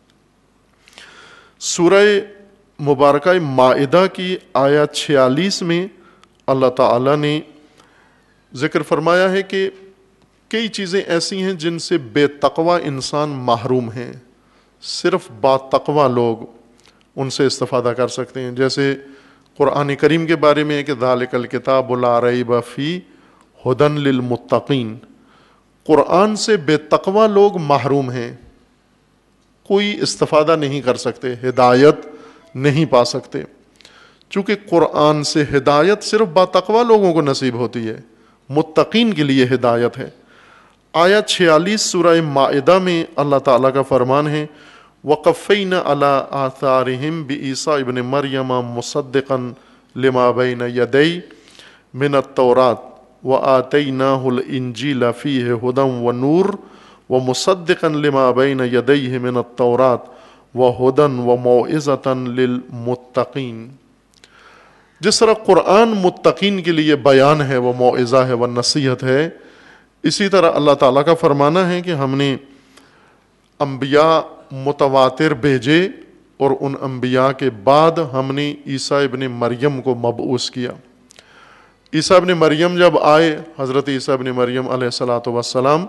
سورہ مبارکہ مائدہ کی آیت چھیالیس میں اللہ تعالیٰ نے ذکر فرمایا ہے کہ کئی چیزیں ایسی ہیں جن سے بے تقوی انسان محروم ہیں، صرف با تقوی لوگ ان سے استفادہ کر سکتے ہیں۔ جیسے قرآن کریم کے بارے میں ہے کہ ذالک الکتاب لا ریب فیہ ھدی للمتقین، قرآن سے بے تقوی لوگ محروم ہیں، کوئی استفادہ نہیں کر سکتے، ہدایت نہیں پا سکتے، چونکہ قرآن سے ہدایت صرف با تقوی لوگوں کو نصیب ہوتی ہے، متقین کے لیے ہدایت ہے۔ آیت چھیالیس سورہ مائدہ میں اللہ تعالیٰ کا فرمان ہے وَقَفَّيْنَا عَلَىٰ آثَارِهِمْ بِعِیسَىٰ ابْنِ مَرْیَمَ مُصَدِّقًا لِمَا بَیْنَ یَدَیْهِ مِنَ التَّوْرَاةِ وَآتَیْنَاهُ الْإِنْجِیلَ فِیہِ ھُدًى وَنُورٌ وَمُصَدِّقًا لِمَا بَیْنَ یَدَیْهِ مِنَ التَّوْرَاةِ وَھُدًى وَمَوْعِظَةً لِلْمُتَّقِینَ۔ جس طرح قرآن متقین کے لیے بیان ہے، وہ موعظہ ہے، وہ نصیحت ہے، اسی طرح اللہ تعالیٰ کا فرمانا ہے کہ ہم نے انبیاء متواتر بھیجے اور ان انبیاء کے بعد ہم نے عیسیٰ ابن مریم کو مبعوث کیا۔ عیسیٰ ابن مریم جب آئے، حضرت عیسیٰ ابن مریم علیہ الصلاۃ والسلام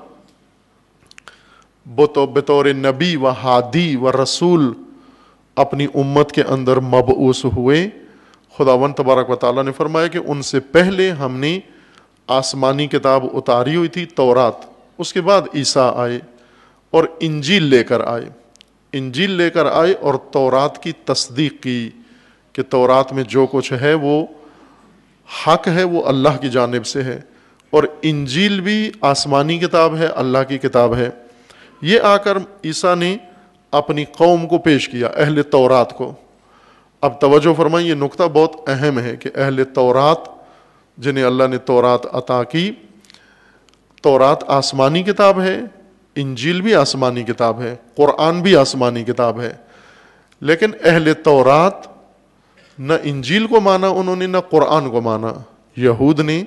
بطور نبی و ہادی و رسول اپنی امت کے اندر مبعوث ہوئے، خداوند تبارک و تعالیٰ نے فرمایا کہ ان سے پہلے ہم نے آسمانی کتاب اتاری ہوئی تھی تورات، اس کے بعد عیسیٰ آئے اور انجیل لے کر آئے، انجیل لے کر آئے اور تورات کی تصدیق کی کہ تورات میں جو کچھ ہے وہ حق ہے، وہ اللہ کی جانب سے ہے، اور انجیل بھی آسمانی کتاب ہے، اللہ کی کتاب ہے۔ یہ آ کر عیسیٰ نے اپنی قوم کو پیش کیا، اہل تورات کو۔ اب توجہ فرمائیں، یہ نقطہ بہت اہم ہے کہ اہل تورات جنہیں اللہ نے تورات عطا کی، تورات آسمانی کتاب ہے، انجیل بھی آسمانی کتاب ہے، قرآن بھی آسمانی کتاب ہے، لیکن اہل تورات نہ انجیل کو مانا انہوں نے، نہ قرآن کو مانا۔ یہود نے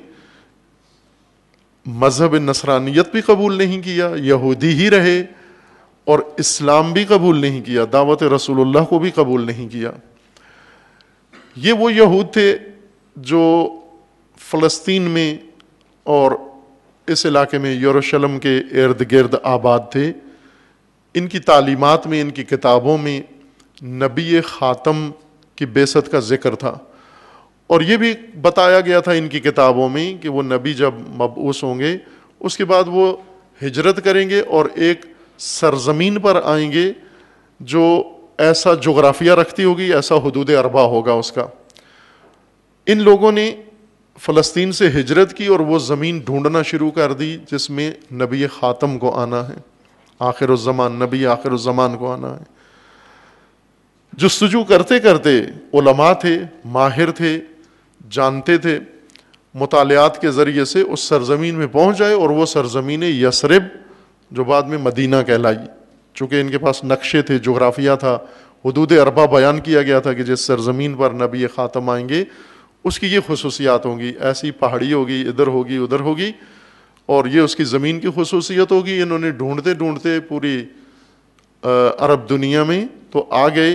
مذہب نصرانیت بھی قبول نہیں کیا، یہودی ہی رہے، اور اسلام بھی قبول نہیں کیا، دعوت رسول اللہ کو بھی قبول نہیں کیا۔ یہ وہ یہود تھے جو فلسطین میں اور اس علاقے میں یروشلم کے ارد گرد آباد تھے۔ ان کی تعلیمات میں، ان کی کتابوں میں نبی خاتم کی بعثت کا ذکر تھا، اور یہ بھی بتایا گیا تھا ان کی کتابوں میں کہ وہ نبی جب مبعوث ہوں گے اس کے بعد وہ ہجرت کریں گے اور ایک سرزمین پر آئیں گے جو ایسا جغرافیہ رکھتی ہوگی، ایسا حدود اربع ہوگا اس کا۔ ان لوگوں نے فلسطین سے ہجرت کی اور وہ زمین ڈھونڈنا شروع کر دی جس میں نبی خاتم کو آنا ہے، آخر الزمان، نبی آخر الزمان کو آنا ہے۔ جستجو کرتے کرتے علماء تھے، ماہر تھے، جانتے تھے، مطالعات کے ذریعے سے اس سرزمین میں پہنچ جائے، اور وہ سرزمین یثرب جو بعد میں مدینہ کہلائی، چونکہ ان کے پاس نقشے تھے، جغرافیہ تھا، حدود اربع بیان کیا گیا تھا کہ جس سرزمین پر نبی خاتم آئیں گے اس کی یہ خصوصیات ہوں گی، ایسی پہاڑی ہوگی، ادھر ہوگی ادھر ہوگی، اور یہ اس کی زمین کی خصوصیت ہوگی۔ انہوں نے ڈھونڈتے ڈھونڈتے پوری عرب دنیا میں تو آ گئے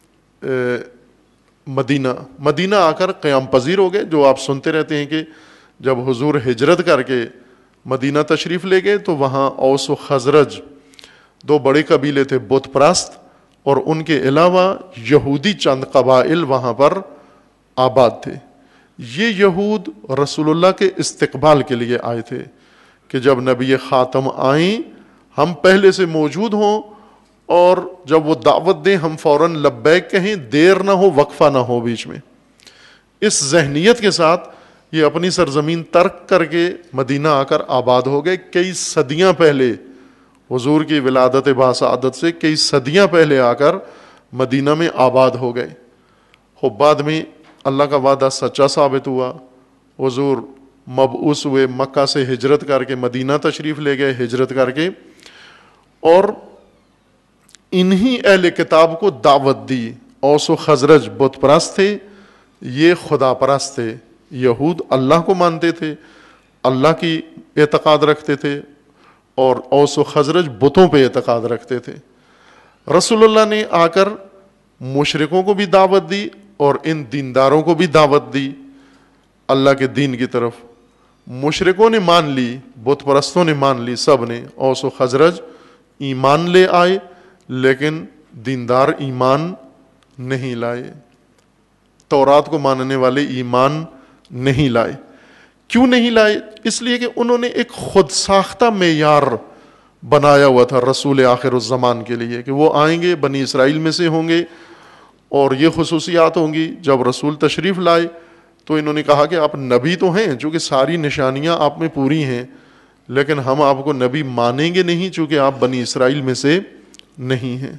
مدینہ۔ مدینہ آ کر قیام پذیر ہو گئے۔ جو آپ سنتے رہتے ہیں کہ جب حضور ہجرت کر کے مدینہ تشریف لے گئے تو وہاں اوس و خزرج دو بڑے قبیلے تھے بت پرست، اور ان کے علاوہ یہودی چند قبائل وہاں پر آباد تھے۔ یہ یہود رسول اللہ کے استقبال کے لیے آئے تھے کہ جب نبی خاتم آئیں ہم پہلے سے موجود ہوں، اور جب وہ دعوت دیں ہم فوراً لبیک کہیں، دیر نہ ہو، وقفہ نہ ہو بیچ میں۔ اس ذہنیت کے ساتھ یہ اپنی سرزمین ترک کر کے مدینہ آ کر آباد ہو گئے۔ کئی صدیاں پہلے حضور کی ولادت باسعادت سے کئی صدیاں پہلے آ کر مدینہ میں آباد ہو گئے۔ خب بعد میں اللہ کا وعدہ سچا ثابت ہوا، حضور مبعوث ہوئے، مکہ سے ہجرت کر کے مدینہ تشریف لے گئے، ہجرت کر کے، اور انہی اہل کتاب کو دعوت دی۔ اوس و خزرج بت پرست تھے، یہ خدا پرست تھے۔ یہود اللہ کو مانتے تھے، اللہ کی اعتقاد رکھتے تھے، اور اوس و خزرج بتوں پہ اعتقاد رکھتے تھے۔ رسول اللہ نے آ کر مشرکوں کو بھی دعوت دی اور ان دینداروں کو بھی دعوت دی اللہ کے دین کی طرف۔ مشرکوں نے مان لی، بت پرستوں نے مان لی، سب نے۔ اوس و خزرج ایمان لے آئے لیکن دیندار ایمان نہیں لائے، تورات کو ماننے والے ایمان نہیں لائے۔ کیوں نہیں لائے؟ اس لیے کہ انہوں نے ایک خود ساختہ معیار بنایا ہوا تھا رسول آخر الزمان کے لیے، کہ وہ آئیں گے بنی اسرائیل میں سے ہوں گے اور یہ خصوصیات ہوں گی۔ جب رسول تشریف لائے تو انہوں نے کہا کہ آپ نبی تو ہیں چونکہ ساری نشانیاں آپ میں پوری ہیں، لیکن ہم آپ کو نبی مانیں گے نہیں چونکہ آپ بنی اسرائیل میں سے نہیں ہیں۔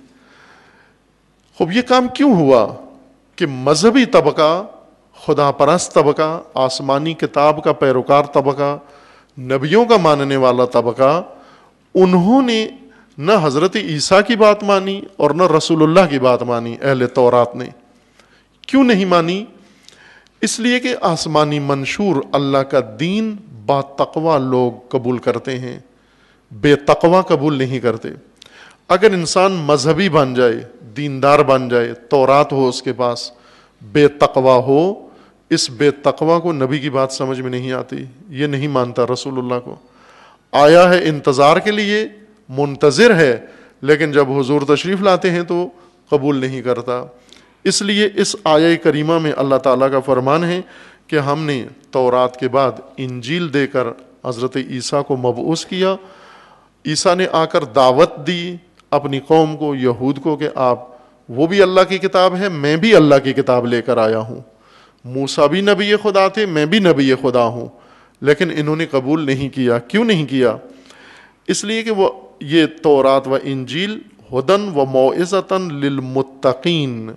خب یہ کام کیوں ہوا کہ مذہبی طبقہ، خدا پرست طبقہ، آسمانی کتاب کا پیروکار طبقہ، نبیوں کا ماننے والا طبقہ، انہوں نے نہ حضرت عیسیٰ کی بات مانی اور نہ رسول اللہ کی بات مانی۔ اہل تورات نے کیوں نہیں مانی؟ اس لیے کہ آسمانی منشور اللہ کا دین با تقوی لوگ قبول کرتے ہیں، بے تقوی قبول نہیں کرتے۔ اگر انسان مذہبی بن جائے، دیندار بن جائے، تورات ہو اس کے پاس، بے تقوی ہو، اس بے تقوی کو نبی کی بات سمجھ میں نہیں آتی، یہ نہیں مانتا رسول اللہ کو۔ آیا ہے انتظار کے لیے، منتظر ہے، لیکن جب حضور تشریف لاتے ہیں تو قبول نہیں کرتا۔ اس لیے اس آیہ کریمہ میں اللہ تعالیٰ کا فرمان ہے کہ ہم نے تورات کے بعد انجیل دے کر حضرت عیسیٰ کو مبعوث کیا۔ عیسیٰ نے آ کر دعوت دی اپنی قوم کو، یہود کو، کہ آپ وہ بھی اللہ کی کتاب ہے، میں بھی اللہ کی کتاب لے کر آیا ہوں۔ موسیٰ بھی نبی خدا تھے، میں بھی نبی خدا ہوں، لیکن انہوں نے قبول نہیں کیا۔ کیوں نہیں کیا؟ اس لیے کہ وہ یہ تورات و انجیل ہدن و موعظۃ للمتقین،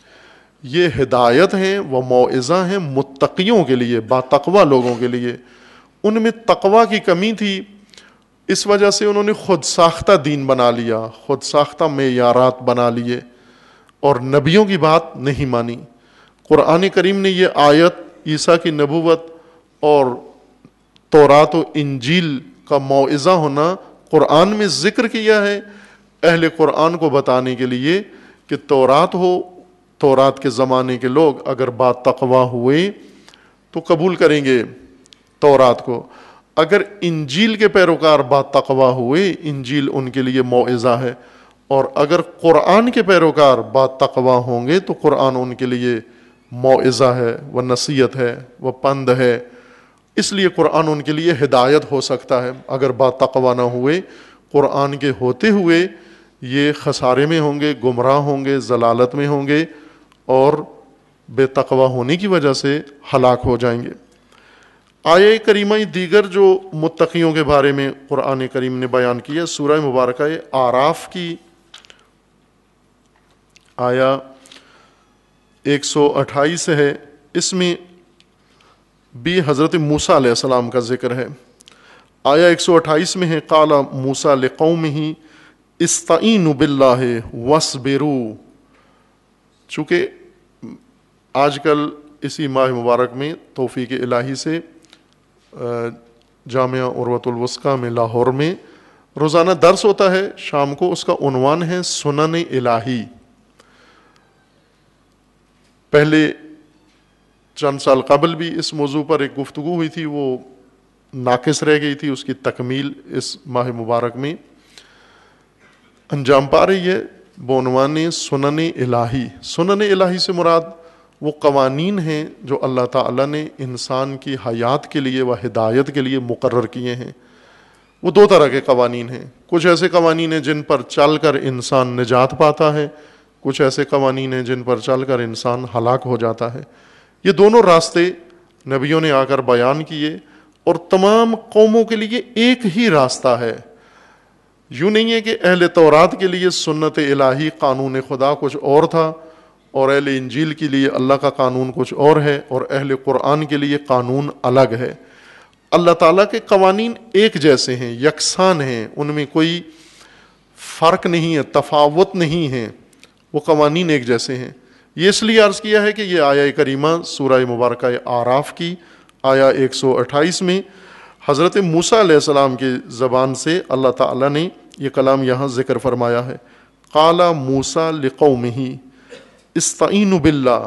یہ ہدایت ہیں و موعظہ ہیں متقیوں کے لیے، با تقوی لوگوں کے لیے۔ ان میں تقوی کی کمی تھی، اس وجہ سے انہوں نے خود ساختہ دین بنا لیا، خود ساختہ معیارات بنا لیے اور نبیوں کی بات نہیں مانی۔ قرآن کریم نے یہ آیت عیسیٰ کی نبوت اور تورات و انجیل کا موعظہ ہونا قرآن میں ذکر کیا ہے اہل قرآن کو بتانے کے لیے کہ تورات ہو، تورات کے زمانے کے لوگ اگر با تقوی ہوئے تو قبول کریں گے تورات کو، اگر انجیل کے پیروکار با تقوی ہوئے انجیل ان کے لیے موعظہ ہے، اور اگر قرآن کے پیروکار با تقوی ہوں گے تو قرآن ان کے لیے موعظہ ہے، وہ نصیحت ہے، وہ پند ہے۔ اس لیے قرآن ان کے لیے ہدایت ہو سکتا ہے۔ اگر با تقوی نہ ہوئے، قرآن کے ہوتے ہوئے یہ خسارے میں ہوں گے، گمراہ ہوں گے، ضلالت میں ہوں گے اور بے تقوی ہونے کی وجہ سے ہلاک ہو جائیں گے۔ آیہ کریمہ دیگر جو متقیوں کے بارے میں قرآن کریم نے بیان کیا، سورہ مبارکہ اعراف کی آیا ایک سو اٹھائیس ہے۔ اس میں بھی حضرت موسیٰ علیہ السلام کا ذکر ہے. آیا ایک سو اٹھائیس میں ہے قال موسیٰ لقومہ استعینوا باللہ واصبروا. چونکہ آج کل اسی ماہ مبارک میں توفیق الہی سے جامعہ عروۃ الوثقی میں لاہور میں روزانہ درس ہوتا ہے شام کو. اس کا عنوان ہے سنن الہی. پہلے چند سال قبل بھی اس موضوع پر ایک گفتگو ہوئی تھی, وہ ناقص رہ گئی تھی, اس کی تکمیل اس ماہ مبارک میں انجام پا رہی ہے بعنوان سنن الہی. سنن الہی سے مراد وہ قوانین ہیں جو اللہ تعالیٰ نے انسان کی حیات کے لیے و ہدایت کے لیے مقرر کیے ہیں. وہ دو طرح کے قوانین ہیں. کچھ ایسے قوانین ہیں جن پر چل کر انسان نجات پاتا ہے, کچھ ایسے قوانین ہیں جن پر چل کر انسان ہلاک ہو جاتا ہے. یہ دونوں راستے نبیوں نے آ کر بیان کیے اور تمام قوموں کے لیے ایک ہی راستہ ہے. یوں نہیں ہے کہ اہل تورات کے لیے سنت الہی قانون خدا کچھ اور تھا اور اہل انجیل کے لیے اللہ کا قانون کچھ اور ہے اور اہل قرآن کے لیے قانون الگ ہے. اللہ تعالیٰ کے قوانین ایک جیسے ہیں, یکساں ہیں, ان میں کوئی فرق نہیں ہے, تفاوت نہیں ہے, وہ قوانین ایک جیسے ہیں. یہ اس لیے عرض کیا ہے کہ یہ آیہ کریمہ سورہ مبارکہ اعراف کی آیا ایک سو اٹھائیس میں حضرت موسیٰ علیہ السلام کی زبان سے اللہ تعالیٰ نے یہ کلام یہاں ذکر فرمایا ہے. قال موسیٰ لقومہ استعینوا باللہ.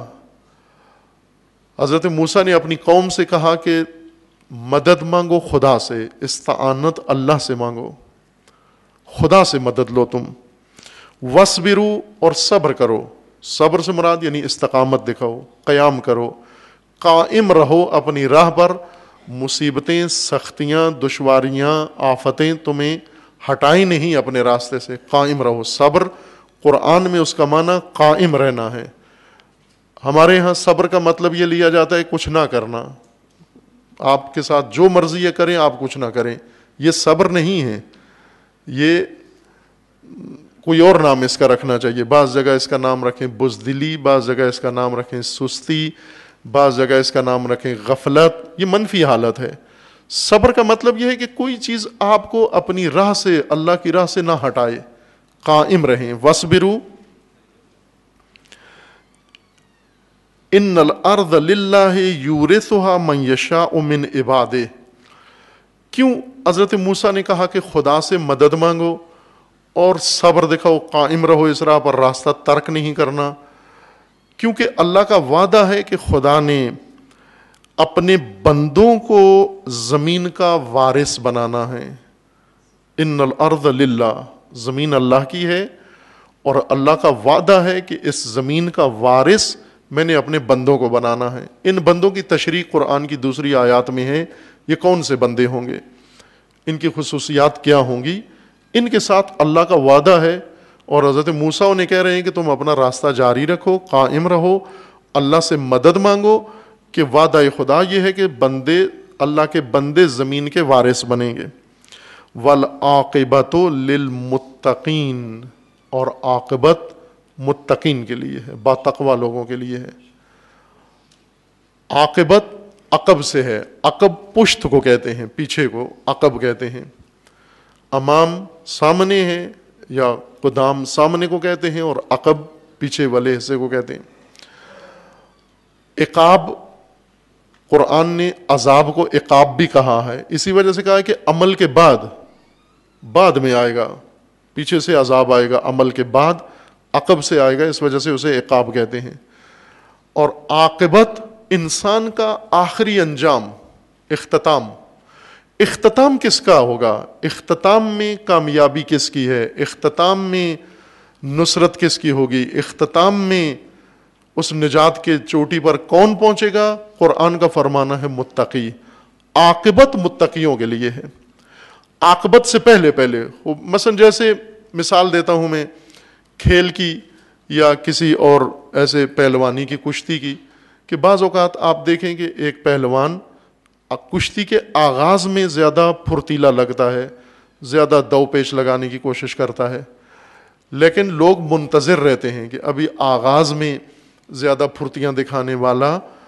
حضرت موسیٰ نے اپنی قوم سے کہا کہ مدد مانگو خدا سے, استعانت اللہ سے مانگو, خدا سے مدد لو تم. وَاصْبِرُوا اور صبر کرو. صبر سے مراد یعنی استقامت دکھاؤ, قیام کرو, قائم رہو اپنی راہ پر. مصیبتیں, سختیاں, دشواریاں, آفتیں تمہیں ہٹائیں نہیں اپنے راستے سے, قائم رہو. صبر قرآن میں اس کا معنی قائم رہنا ہے. ہمارے ہاں صبر کا مطلب یہ لیا جاتا ہے کچھ نہ کرنا, آپ کے ساتھ جو مرضی ہے کریں, آپ کچھ نہ کریں. یہ صبر نہیں ہے, یہ کوئی اور نام اس کا رکھنا چاہیے. بعض جگہ اس کا نام رکھیں بزدلی, بعض جگہ اس کا نام رکھیں سستی, بعض جگہ اس کا نام رکھیں غفلت. یہ منفی حالت ہے. صبر کا مطلب یہ ہے کہ کوئی چیز آپ کو اپنی راہ سے, اللہ کی راہ سے نہ ہٹائے, قائم رہیں. وَاصْبِرُوا ان الارض للہ یورثها من یشاء من عبادہ. کیوں حضرت موسیٰ نے کہا کہ خدا سے مدد مانگو اور صبر دکھاؤ, قائم رہو اس راہ پر, راستہ ترک نہیں کرنا؟ کیونکہ اللہ کا وعدہ ہے کہ خدا نے اپنے بندوں کو زمین کا وارث بنانا ہے. ان الارض للہ, زمین اللہ کی ہے اور اللہ کا وعدہ ہے کہ اس زمین کا وارث میں نے اپنے بندوں کو بنانا ہے. ان بندوں کی تشریح قرآن کی دوسری آیات میں ہے. یہ کون سے بندے ہوں گے, ان کی خصوصیات کیا ہوں گی؟ ان کے ساتھ اللہ کا وعدہ ہے اور حضرت موسیٰ انہیں کہہ رہے ہیں کہ تم اپنا راستہ جاری رکھو, قائم رہو, اللہ سے مدد مانگو کہ وعدہ خدا یہ ہے کہ بندے, اللہ کے بندے زمین کے وارث بنیں گے. وَالْعَاقِبَةُ لِلْمُتَّقِينَ اور عاقبت متقین کے لیے ہے, با تقوی لوگوں کے لیے ہے. عاقبت عقب سے ہے, عقب پشت کو کہتے ہیں, پیچھے کو عقب کہتے ہیں. امام سامنے ہے یا قدام سامنے کو کہتے ہیں اور عقب پیچھے والے حصے کو کہتے ہیں. عقاب, قرآن نے عذاب کو عقاب بھی کہا ہے, اسی وجہ سے کہا ہے کہ عمل کے بعد, بعد میں آئے گا, پیچھے سے عذاب آئے گا, عمل کے بعد عقب سے آئے گا, اس وجہ سے اسے عقاب کہتے ہیں. اور عاقبت انسان کا آخری انجام, اختتام. اختتام کس کا ہوگا؟ اختتام میں کامیابی کس کی ہے؟ اختتام میں نصرت کس کی ہوگی؟ اختتام میں اس نجات کے چوٹی پر کون پہنچے گا؟ قرآن کا فرمانا ہے متقی. عاقبت متقیوں کے لیے ہے. عاقبت سے پہلے پہلے, مثلا جیسے مثال دیتا ہوں میں کھیل کی یا کسی اور ایسے پہلوانی کی, کشتی کی, کہ بعض اوقات آپ دیکھیں کہ ایک پہلوان کشتی کے آغاز میں زیادہ پھرتیلا لگتا ہے, زیادہ دو پیش لگانے کی کوشش کرتا ہے, لیکن لوگ منتظر رہتے ہیں کہ ابھی آغاز میں زیادہ پھرتیاں دکھانے والا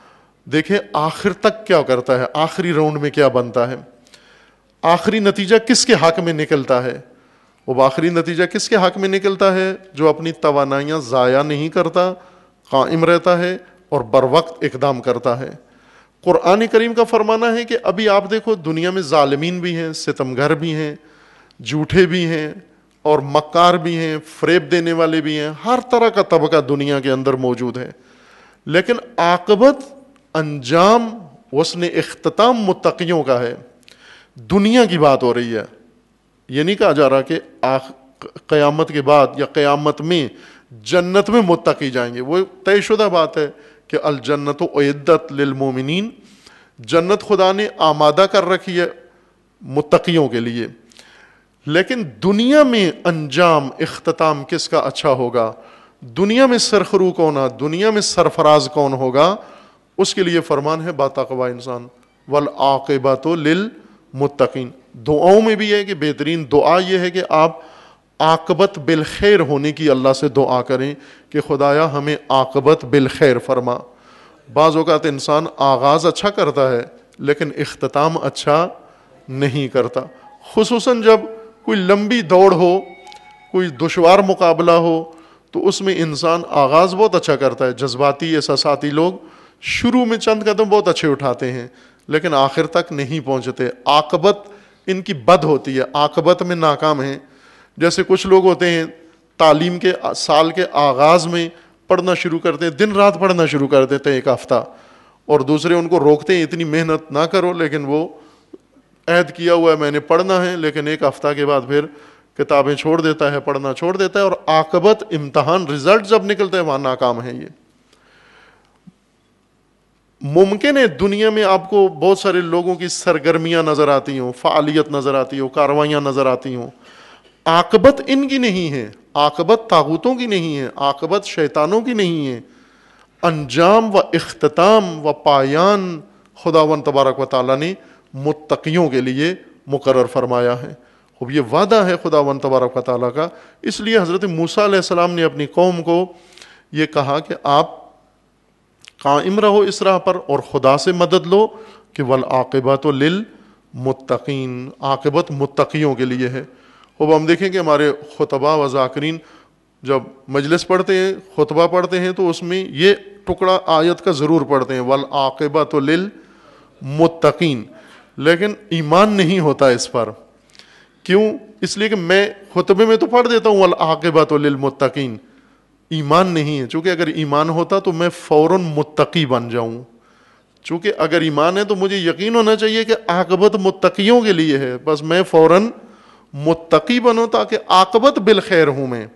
دیکھیں آخر تک کیا کرتا ہے، آخری راؤنڈ میں کیا بنتا ہے، آخری نتیجہ کس کے حق میں نکلتا ہے؟ وہ آخری نتیجہ کس کے حق میں نکلتا ہے؟ جو اپنی توانائیاں ضائع نہیں کرتا، قائم رہتا ہے اور بر وقت اقدام کرتا ہے۔ قرآن کریم کا فرمانا ہے کہ ابھی آپ دیکھو دنیا میں ظالمین بھی ہیں، ستمگر بھی ہیں، جھوٹے بھی ہیں اور مکار بھی ہیں، فریب دینے والے بھی ہیں، ہر طرح کا طبقہ دنیا کے اندر موجود ہے، لیکن عاقبت، انجام، حسن اختتام متقیوں کا ہے۔ دنیا کی بات ہو رہی ہے، یہ نہیں کہا جا رہا کہ قیامت کے بعد یا قیامت میں جنت میں متقی جائیں گے، وہ طے شدہ بات ہے کہ الجنت اعدت للمومنین، جنت خدا نے آمادہ کر رکھی ہے متقیوں کے لیے، لیکن دنیا میں انجام اختتام کس کا اچھا ہوگا، دنیا میں سرخرو کون ہے، دنیا میں سرفراز کون ہوگا، اس کے لیے فرمان ہے با تقوی انسان، والعاقبۃ للمتقین۔ دعاؤں میں بھی ہے کہ بہترین دعا یہ ہے کہ آپ عاقبت بالخیر ہونے کی اللہ سے دعا کریں کہ خدایا ہمیں عاقبت بالخیر فرما۔ بعض اوقات انسان آغاز اچھا کرتا ہے لیکن اختتام اچھا نہیں کرتا، خصوصاً جب کوئی لمبی دوڑ ہو، کوئی دشوار مقابلہ ہو تو اس میں انسان آغاز بہت اچھا کرتا ہے، جذباتی احساساتی لوگ شروع میں چند قدم بہت اچھے اٹھاتے ہیں لیکن آخر تک نہیں پہنچتے، عاقبت ان کی بد ہوتی ہے، عاقبت میں ناکام ہیں۔ جیسے کچھ لوگ ہوتے ہیں تعلیم کے سال کے آغاز میں پڑھنا شروع کرتے ہیں، دن رات پڑھنا شروع کر دیتے ہیں ایک ہفتہ، اور دوسرے ان کو روکتے ہیں اتنی محنت نہ کرو، لیکن وہ عہد کیا ہوا ہے میں نے پڑھنا ہے، لیکن ایک ہفتہ کے بعد پھر کتابیں چھوڑ دیتا ہے، پڑھنا چھوڑ دیتا ہے، اور عاقبت امتحان رزلٹ جب نکلتا ہے وہاں ناکام ہے۔ یہ ممکن ہے دنیا میں آپ کو بہت سارے لوگوں کی سرگرمیاں نظر آتی ہوں، فعالیت نظر آتی ہوں، کاروائیاں نظر آتی ہوں، عاقبت ان کی نہیں ہے، عاقبت طاغوتوں کی نہیں ہے، عاقبت شیطانوں کی نہیں ہے، انجام و اختتام و پایان خداوند تبارک و تعالیٰ نے متقیوں کے لیے مقرر فرمایا ہے۔ اب یہ وعدہ ہے خداوند تبارک و تعالیٰ کا، اس لیے حضرت موسیٰ علیہ السلام نے اپنی قوم کو یہ کہا کہ آپ قائم رہو اس راہ پر اور خدا سے مدد لو کہ والعاقبۃ للمتقین، عاقبت متقیوں کے لیے ہے۔ اب ہم دیکھیں کہ ہمارے خطبہ و ذاکرین جب مجلس پڑھتے ہیں، خطبہ پڑھتے ہیں تو اس میں یہ ٹکڑا آیت کا ضرور پڑھتے ہیں والعاقبۃ للمتقین، لیکن ایمان نہیں ہوتا اس پر۔ کیوں؟ اس لیے کہ میں خطبے میں تو پڑھ دیتا ہوں والعاقبۃ للمتقین، ایمان نہیں ہے، چونکہ اگر ایمان ہوتا تو میں فوراً متقی بن جاؤں، چونکہ اگر ایمان ہے تو مجھے یقین ہونا چاہیے کہ عاقبت متقیوں کے لیے ہے، بس میں فوراً متقی بنوں تاکہ عاقبت بالخیر ہوں، میں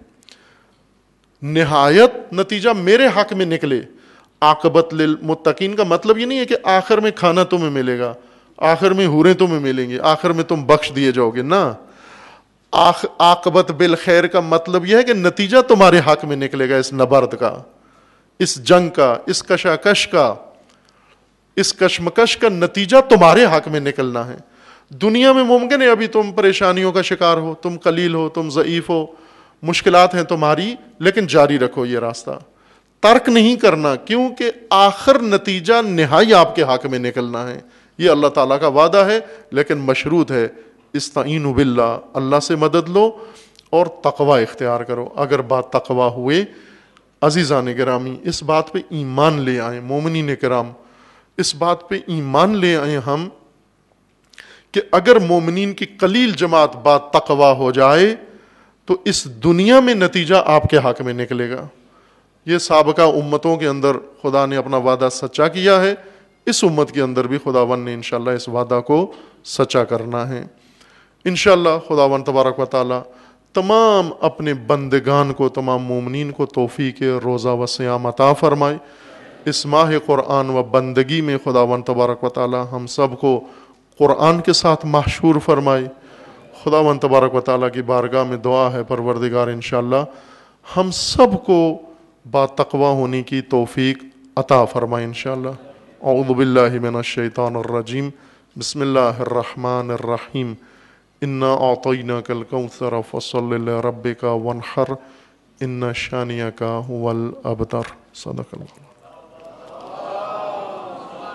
نہایت نتیجہ میرے حق میں نکلے۔ عاقبت للمتقین کا مطلب یہ نہیں ہے کہ آخر میں کھانا تمہیں ملے گا، آخر میں حوریں تمہیں ملیں گے، آخر میں تم بخش دیے جاؤ گے، نہ، عاقبت بالخیر کا مطلب یہ ہے کہ نتیجہ تمہارے حق میں نکلے گا، اس نبرد کا، اس جنگ کا، اس کشاکش کا، اس کشمکش کا نتیجہ تمہارے حق میں نکلنا ہے۔ دنیا میں ممکن ہے ابھی تم پریشانیوں کا شکار ہو، تم قلیل ہو، تم ضعیف ہو، مشکلات ہیں تمہاری، لیکن جاری رکھو یہ راستہ، ترک نہیں کرنا، کیونکہ آخر نتیجہ نہائی آپ کے حق میں نکلنا ہے۔ یہ اللہ تعالیٰ کا وعدہ ہے، لیکن مشروط ہے استعینوا باللہ، اللہ سے مدد لو اور تقوی اختیار کرو۔ اگر بات تقوی ہوئے، عزیزان گرامی اس بات پہ ایمان لے آئیں، مومنین کرام اس بات پہ ایمان لے آئیں ہم کہ اگر مومنین کی قلیل جماعت بات تقوی ہو جائے تو اس دنیا میں نتیجہ آپ کے حق میں نکلے گا۔ یہ سابقہ امتوں کے اندر خدا نے اپنا وعدہ سچا کیا ہے، اس امت کے اندر بھی خداوند نے انشاءاللہ اس وعدہ کو سچا کرنا ہے۔ انشاءاللہ خداوند تبارک و تعالی تمام اپنے بندگان کو، تمام مومنین کو توفیق روزہ و صیام عطا فرمائے۔ اس ماہ قرآن و بندگی میں خداوند تبارک و تعالی ہم سب کو قرآن کے ساتھ محشور فرمائے۔ خداوند تبارک و تعالیٰ کی بارگاہ میں دعا ہے پروردگار انشاءاللہ ہم سب کو با تقوی ہونے کی توفیق عطا فرمائے انشاءاللہ۔ اعوذ باللہ من الشیطان الرجیم، بسم اللہ الرحمن الرحیم، انا اعطیناک الکوثر فصل لربک وانحر ان شانئک هو الابتر۔ صدق اللہ۔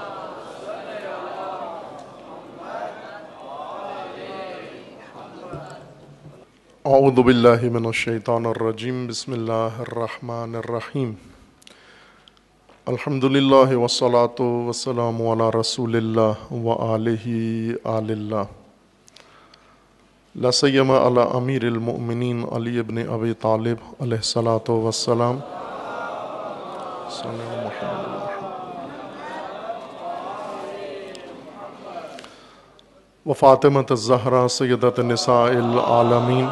اعوذ باللہ من الشیطان الرجیم بسم اللہ الرحمن الرحیم الحمد للہ والصلاة والسلام علی رسول اللہ وآلہ آل اللہ لا سیما علی امیر المؤمنین علی ابن ابی طالب علیہ الصلاۃ والسلام صلی اللہ محمد وفاطمۃ الزہرا سیدۃ نساء العالمین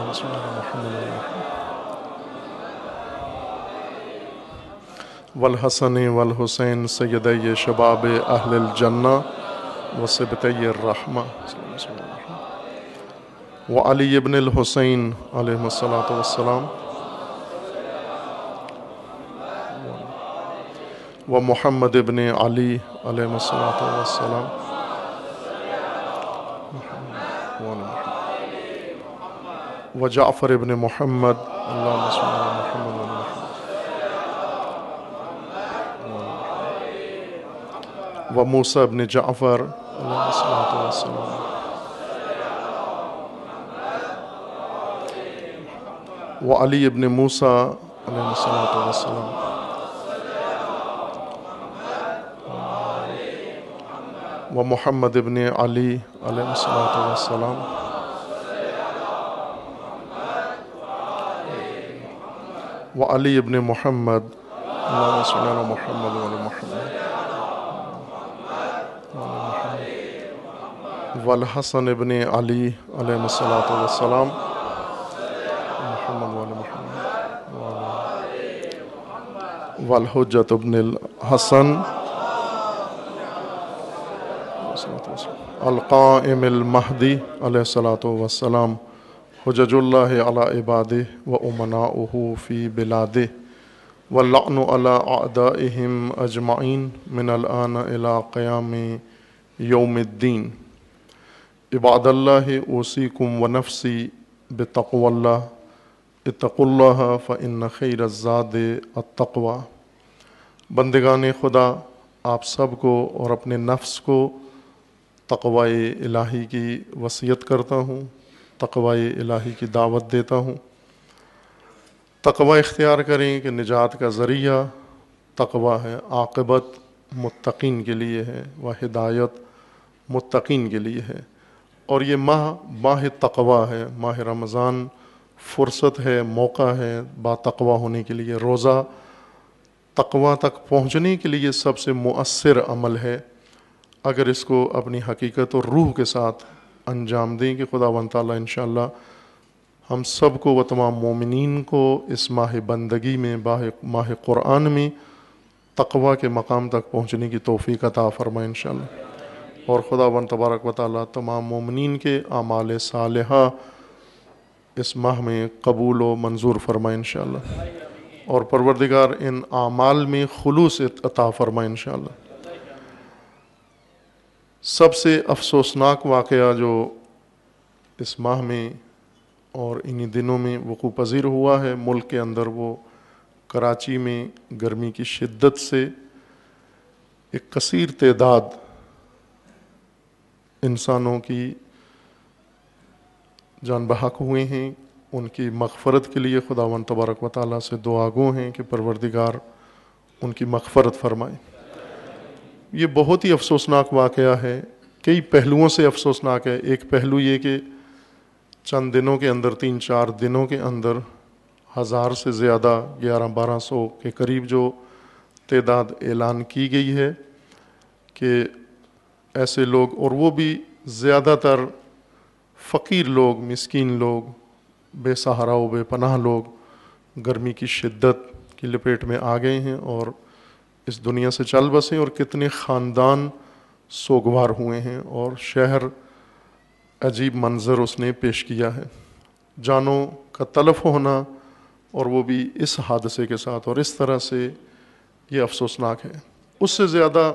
والحسن والحسین سیدی شباب اہل الجنہ وصبطی الرحمہ وعلی ابن الحسین علیہ الصلاۃ والسلام ومحمد ابن علی علیہ الصلاۃ والسلام وجعفر ابن محمد اللہم صل علی محمد وموسیٰ ابن جعفر علیہ الصلاۃ والسلام وعلی ابن موسیٰ علیہ الصلاۃ والسلام ومحمد ابن علی علیہ الصلاۃ والسلام وعلی ابن محمد اللہم صل علی محمد وعلی محمد والحسن ابن علی علیہ الصلاۃ والسلام محمد وعلی محمد والحجۃ ابن الحسن القائم المہدی علیہ الصلاۃ والسلام حجج اللہ علی عبادہ و امناؤہ فی بلادہ واللعن علی اعدائہم اجمعین من الآن الی قیام یوم الدین عباد اللہ اوصیکم و نفسی بتقوی اللہ اتقوا اللہ فإن خیر الزاد التقوی بندگان خدا، آپ سب کو اور اپنے نفس کو تقوی الہی کی وصیت کرتا ہوں، تقوی الہی کی دعوت دیتا ہوں۔ تقوی اختیار کریں کہ نجات کا ذریعہ تقوی ہے، عاقبت متقین کے لیے ہے و ہدایت متقین کے لیے ہے۔ اور یہ ماہ ماہ تقوی ہے، ماہ رمضان فرصت ہے، موقع ہے با تقوی ہونے کے لیے۔ روزہ تقوی تک پہنچنے کے لیے سب سے مؤثر عمل ہے۔ اگر اس کو اپنی حقیقت اور روح کے ساتھ انجام دیں کہ خداوند تعالیٰ انشاءاللہ ہم سب کو و تمام مومنین کو اس ماہ بندگی میں، ماہ قرآن میں تقوی کے مقام تک پہنچنے کی توفیق عطا فرمائے انشاءاللہ۔ اور خداوند تبارک و تعالیٰ تمام مومنین کے اعمال صالحہ اس ماہ میں قبول و منظور فرمائے انشاءاللہ، اور پروردگار ان اعمال میں خلوص عطا فرمائے انشاءاللہ۔ سب سے افسوسناک واقعہ جو اس ماہ میں اور انہی دنوں میں وقوع پذیر ہوا ہے ملک کے اندر، وہ کراچی میں گرمی کی شدت سے ایک کثیر تعداد انسانوں کی جان بحق ہوئے ہیں۔ ان کی مغفرت کے لیے خداوند تبارک و تعالیٰ سے دعا گو ہیں کہ پروردگار ان کی مغفرت فرمائے۔ یہ بہت ہی افسوسناک واقعہ ہے، کئی پہلوؤں سے افسوسناک ہے۔ ایک پہلو یہ کہ چند دنوں کے اندر، تین چار دنوں کے اندر ہزار سے زیادہ، گیارہ بارہ سو کے قریب جو تعداد اعلان کی گئی ہے کہ ایسے لوگ، اور وہ بھی زیادہ تر فقیر لوگ، مسکین لوگ، بے سہارا و بے پناہ لوگ گرمی کی شدت کی لپیٹ میں آ گئے ہیں اور اس دنیا سے چل بسے، اور کتنے خاندان سوگوار ہوئے ہیں، اور شہر عجیب منظر اس نے پیش کیا ہے، جانوں کا تلف ہونا، اور وہ بھی اس حادثے کے ساتھ، اور اس طرح سے یہ افسوسناک ہے۔ اس سے زیادہ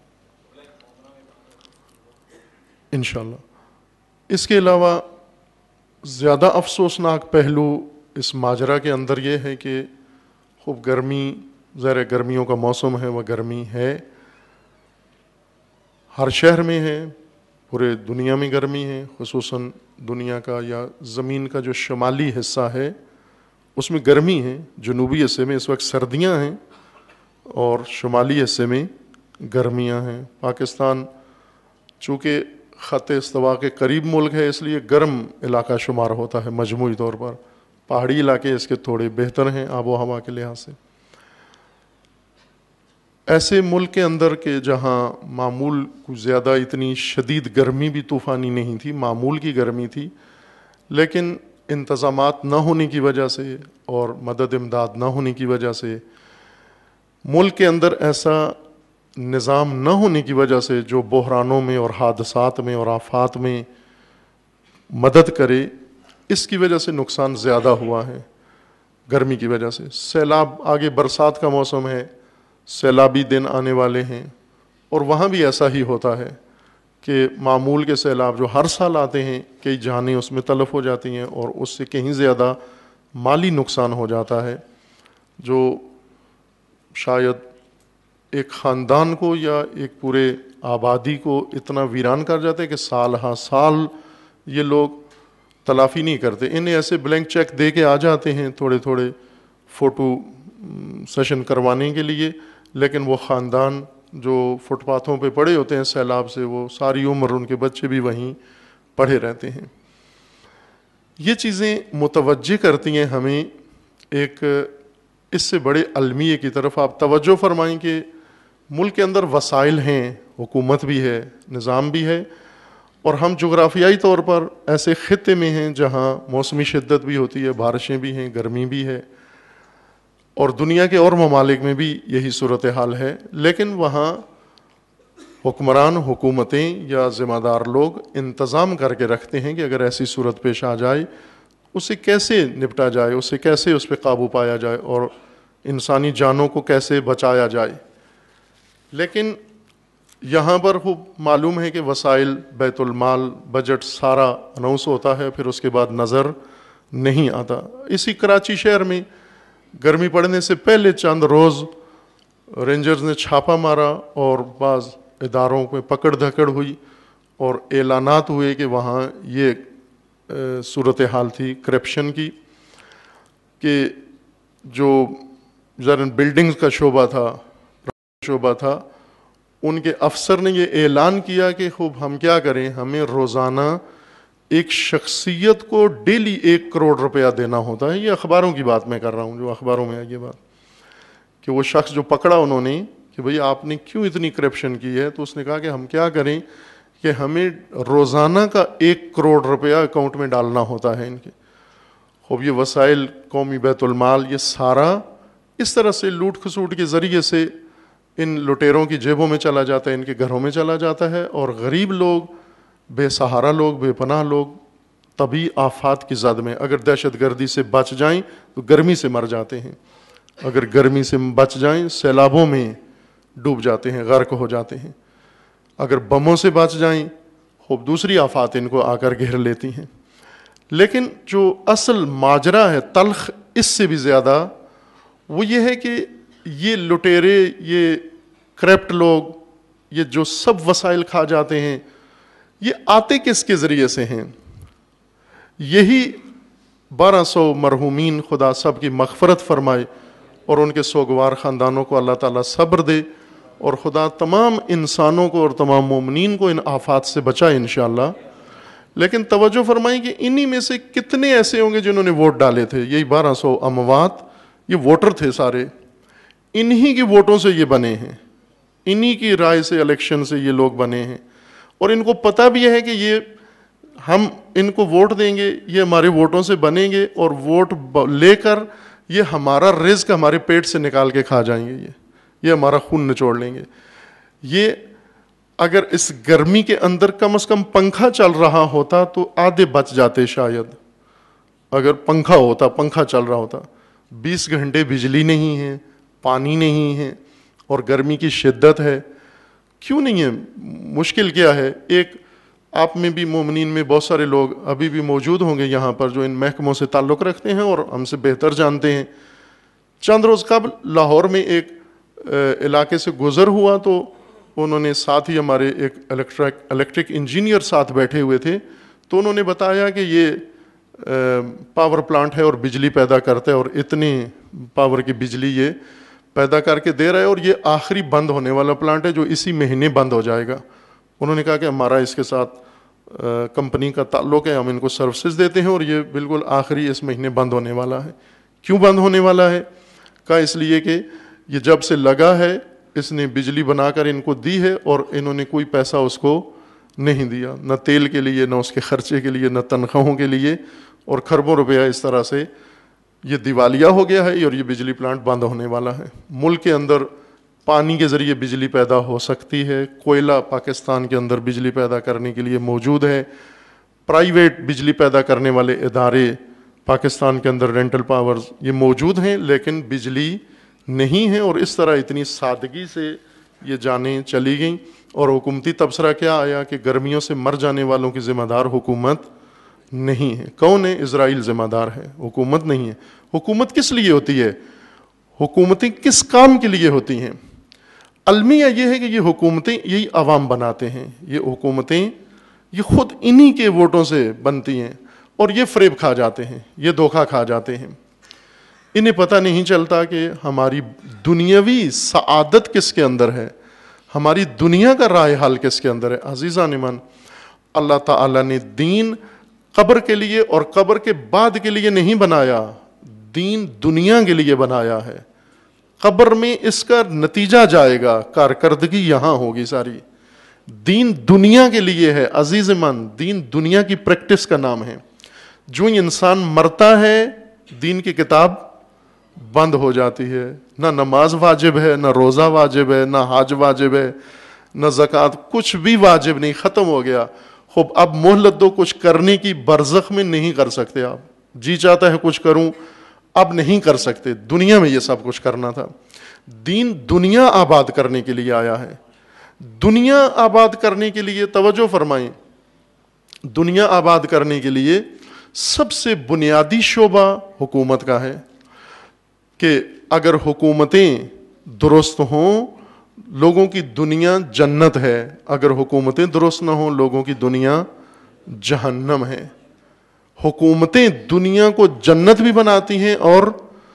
انشاءاللہ اس کے علاوہ زیادہ افسوسناک پہلو اس ماجرا کے اندر یہ ہے کہ خوب گرمی، ظاہر گرمیوں کا موسم ہے، وہ گرمی ہے، ہر شہر میں ہے، پورے دنیا میں گرمی ہے، خصوصاً دنیا کا یا زمین کا جو شمالی حصہ ہے اس میں گرمی ہے. جنوبی حصے میں اس وقت سردیاں ہیں اور شمالی حصے میں گرمیاں ہیں. پاکستان چونکہ خط استوا کے قریب ملک ہے اس لیے گرم علاقہ شمار ہوتا ہے مجموعی طور پر. پہاڑی علاقے اس کے تھوڑے بہتر ہیں آب و ہوا کے لحاظ سے. ایسے ملک کے اندر کہ جہاں معمول کچھ زیادہ اتنی شدید گرمی بھی طوفانی نہیں تھی، معمول کی گرمی تھی، لیکن انتظامات نہ ہونے کی وجہ سے اور مدد امداد نہ ہونے کی وجہ سے، ملک کے اندر ایسا نظام نہ ہونے کی وجہ سے جو بحرانوں میں اور حادثات میں اور آفات میں مدد کرے، اس کی وجہ سے نقصان زیادہ ہوا ہے گرمی کی وجہ سے. سیلاب، آگے برسات کا موسم ہے، سیلابی دن آنے والے ہیں، اور وہاں بھی ایسا ہی ہوتا ہے کہ معمول کے سیلاب جو ہر سال آتے ہیں کئی جانیں اس میں تلف ہو جاتی ہیں اور اس سے کہیں زیادہ مالی نقصان ہو جاتا ہے جو شاید ایک خاندان کو یا ایک پورے آبادی کو اتنا ویران کر جاتے کہ سال ہاں سال یہ لوگ تلافی نہیں کرتے. انہیں ایسے بلینک چیک دے کے آ جاتے ہیں تھوڑے تھوڑے فوٹو سیشن کروانے کے لیے، لیکن وہ خاندان جو فٹ پاتھوں پہ پڑے ہوتے ہیں سیلاب سے، وہ ساری عمر ان کے بچے بھی وہیں پڑے رہتے ہیں. یہ چیزیں متوجہ کرتی ہیں ہمیں ایک اس سے بڑے المیہ کی طرف. آپ توجہ فرمائیں کہ ملک کے اندر وسائل ہیں، حکومت بھی ہے، نظام بھی ہے، اور ہم جغرافیائی طور پر ایسے خطے میں ہیں جہاں موسمی شدت بھی ہوتی ہے، بارشیں بھی ہیں، گرمی بھی ہے، اور دنیا کے اور ممالک میں بھی یہی صورتحال ہے. لیکن وہاں حکمران، حکومتیں یا ذمہ دار لوگ انتظام کر کے رکھتے ہیں کہ اگر ایسی صورت پیش آ جائے اسے کیسے نپٹا جائے، اسے کیسے اس پہ قابو پایا جائے اور انسانی جانوں کو کیسے بچایا جائے. لیکن یہاں پر خوب معلوم ہے کہ وسائل، بیت المال، بجٹ سارا اناؤنس ہوتا ہے، پھر اس کے بعد نظر نہیں آتا. اسی کراچی شہر میں گرمی پڑنے سے پہلے چند روز رینجرز نے چھاپا مارا اور بعض اداروں پہ پکڑ دھکڑ ہوئی اور اعلانات ہوئے کہ وہاں یہ صورتحال تھی کرپشن کی کہ جو ذرا بلڈنگز کا شعبہ تھا شعبہ تھا ان کے افسر نے یہ اعلان کیا کہ خوب ہم کیا کریں، ہمیں روزانہ ایک شخصیت کو ڈیلی ایک کروڑ روپیہ دینا ہوتا ہے. یہ اخباروں کی بات میں کر رہا ہوں، جو اخباروں میں ہے یہ بات کہ وہ شخص جو پکڑا انہوں نے کہ بھئی آپ نے کیوں اتنی کرپشن کی ہے، تو اس نے کہا کہ ہم کیا کریں کہ ہمیں روزانہ کا ایک کروڑ روپیہ اکاؤنٹ میں ڈالنا ہوتا ہے ان کے. خوب یہ وسائل، قومی بیت المال، یہ سارا اس طرح سے لوٹ کھسوٹ کے ذریعے سے ان لٹیروں کی جیبوں میں چلا جاتا ہے، ان کے گھروں میں چلا جاتا ہے، اور غریب لوگ، بے سہارا لوگ، بے پناہ لوگ طبی آفات کی زد میں، اگر دہشت گردی سے بچ جائیں تو گرمی سے مر جاتے ہیں، اگر گرمی سے بچ جائیں سیلابوں میں ڈوب جاتے ہیں، غرق ہو جاتے ہیں، اگر بموں سے بچ جائیں خوب دوسری آفات ان کو آ کر گھیر لیتی ہیں. لیکن جو اصل ماجرا ہے تلخ اس سے بھی زیادہ، وہ یہ ہے کہ یہ لٹیرے، یہ کرپٹ لوگ، یہ جو سب وسائل کھا جاتے ہیں، یہ آتے کس کے ذریعے سے ہیں؟ یہی بارہ سو مرحومین، خدا سب کی مغفرت فرمائے اور ان کے سوگوار خاندانوں کو اللہ تعالیٰ صبر دے، اور خدا تمام انسانوں کو اور تمام مومنین کو ان آفات سے بچائے انشاءاللہ. لیکن توجہ فرمائیں کہ انہی میں سے کتنے ایسے ہوں گے جنہوں نے ووٹ ڈالے تھے. یہی بارہ سو اموات یہ ووٹر تھے سارے، انہی کی ووٹوں سے یہ بنے ہیں، انہی کی رائے سے، الیکشن سے یہ لوگ بنے ہیں، اور ان کو پتہ بھی ہے کہ یہ ہم ان کو ووٹ دیں گے، یہ ہمارے ووٹوں سے بنیں گے، اور ووٹ لے کر یہ ہمارا رزق ہمارے پیٹ سے نکال کے کھا جائیں گے، یہ یہ ہمارا خون نچوڑ لیں گے. یہ اگر اس گرمی کے اندر کم از کم پنکھا چل رہا ہوتا تو آدھے بچ جاتے شاید. اگر پنکھا ہوتا، پنکھا چل رہا ہوتا، بیس گھنٹے بجلی نہیں ہے، پانی نہیں ہے، اور گرمی کی شدت ہے. کیوں نہیں ہے؟ مشکل کیا ہے؟ ایک آپ میں بھی مومنین میں بہت سارے لوگ ابھی بھی موجود ہوں گے یہاں پر جو ان محکموں سے تعلق رکھتے ہیں اور ہم سے بہتر جانتے ہیں. چند روز قبل لاہور میں ایک علاقے سے گزر ہوا تو انہوں نے ساتھ ہی ہمارے ایک الیکٹرک الیکٹرک انجینئر ساتھ بیٹھے ہوئے تھے، تو انہوں نے بتایا کہ یہ پاور پلانٹ ہے اور بجلی پیدا کرتا ہے اور اتنی پاور کی بجلی یہ پیدا کر کے دے رہا ہے، اور یہ آخری بند ہونے والا پلانٹ ہے جو اسی مہینے بند ہو جائے گا۔ انہوں نے کہا کہ ہمارا اس کے ساتھ کمپنی کا تعلق ہے، ہم ان کو سروسز دیتے ہیں اور یہ بالکل آخری اس مہینے بند ہونے والا ہے۔ کیوں بند ہونے والا ہے؟ کہا اس لیے کہ یہ جب سے لگا ہے اس نے بجلی بنا کر ان کو دی ہے اور انہوں نے کوئی پیسہ اس کو نہیں دیا، نہ تیل کے لیے، نہ اس کے خرچے کے لیے، نہ تنخواہوں کے لیے، اور کھربوں روپیہ اس طرح سے یہ دیوالیہ ہو گیا ہے اور یہ بجلی پلانٹ بند ہونے والا ہے۔ ملک کے اندر پانی کے ذریعے بجلی پیدا ہو سکتی ہے، کوئلہ پاکستان کے اندر بجلی پیدا کرنے کے لیے موجود ہے، پرائیویٹ بجلی پیدا کرنے والے ادارے پاکستان کے اندر رینٹل پاورز یہ موجود ہیں، لیکن بجلی نہیں ہے، اور اس طرح اتنی سادگی سے یہ جانیں چلی گئیں۔ اور حکومتی تبصرہ کیا آیا کہ گرمیوں سے مر جانے والوں کی ذمہ دار حکومت نہیں ہے۔ کون ہے؟ اسرائیل ذمہ دار ہے، حکومت نہیں ہے۔ حکومت کس لیے ہوتی ہے؟ حکومتیں کس کام کے لیے ہوتی ہیں؟ المیہ یہ ہے کہ یہ حکومتیں یہی عوام بناتے ہیں، یہ حکومتیں یہ خود انہی کے ووٹوں سے بنتی ہیں، اور یہ فریب کھا جاتے ہیں، یہ دھوکہ کھا جاتے ہیں۔ انہیں پتہ نہیں چلتا کہ ہماری دنیاوی سعادت کس کے اندر ہے، ہماری دنیا کا رائے حال کس کے اندر ہے۔ عزیزان ایمان، اللہ تعالیٰ نے دین قبر کے لیے اور قبر کے بعد کے لیے نہیں بنایا، دین دنیا کے لیے بنایا ہے۔ قبر میں اس کا نتیجہ جائے گا، کارکردگی یہاں ہوگی ساری۔ دین دنیا کے لیے ہے عزیز من، دین دنیا کی پریکٹس کا نام ہے۔ جو انسان مرتا ہے دین کی کتاب بند ہو جاتی ہے، نہ نماز واجب ہے، نہ روزہ واجب ہے، نہ حج واجب ہے، نہ زکوٰۃ، کچھ بھی واجب نہیں، ختم ہو گیا۔ خوب اب مہلت دو کچھ کرنے کی، برزخ میں نہیں کر سکتے آپ، جی چاہتا ہے کچھ کروں اب نہیں کر سکتے، دنیا میں یہ سب کچھ کرنا تھا۔ دین دنیا آباد کرنے کے لیے آیا ہے، دنیا آباد کرنے کے لیے توجہ فرمائیں، دنیا آباد کرنے کے لیے سب سے بنیادی شعبہ حکومت کا ہے کہ اگر حکومتیں درست ہوں لوگوں کی دنیا جنت ہے، اگر حکومتیں درست نہ ہوں لوگوں کی دنیا جہنم ہے۔ حکومتیں دنیا کو جنت بھی بناتی ہیں اور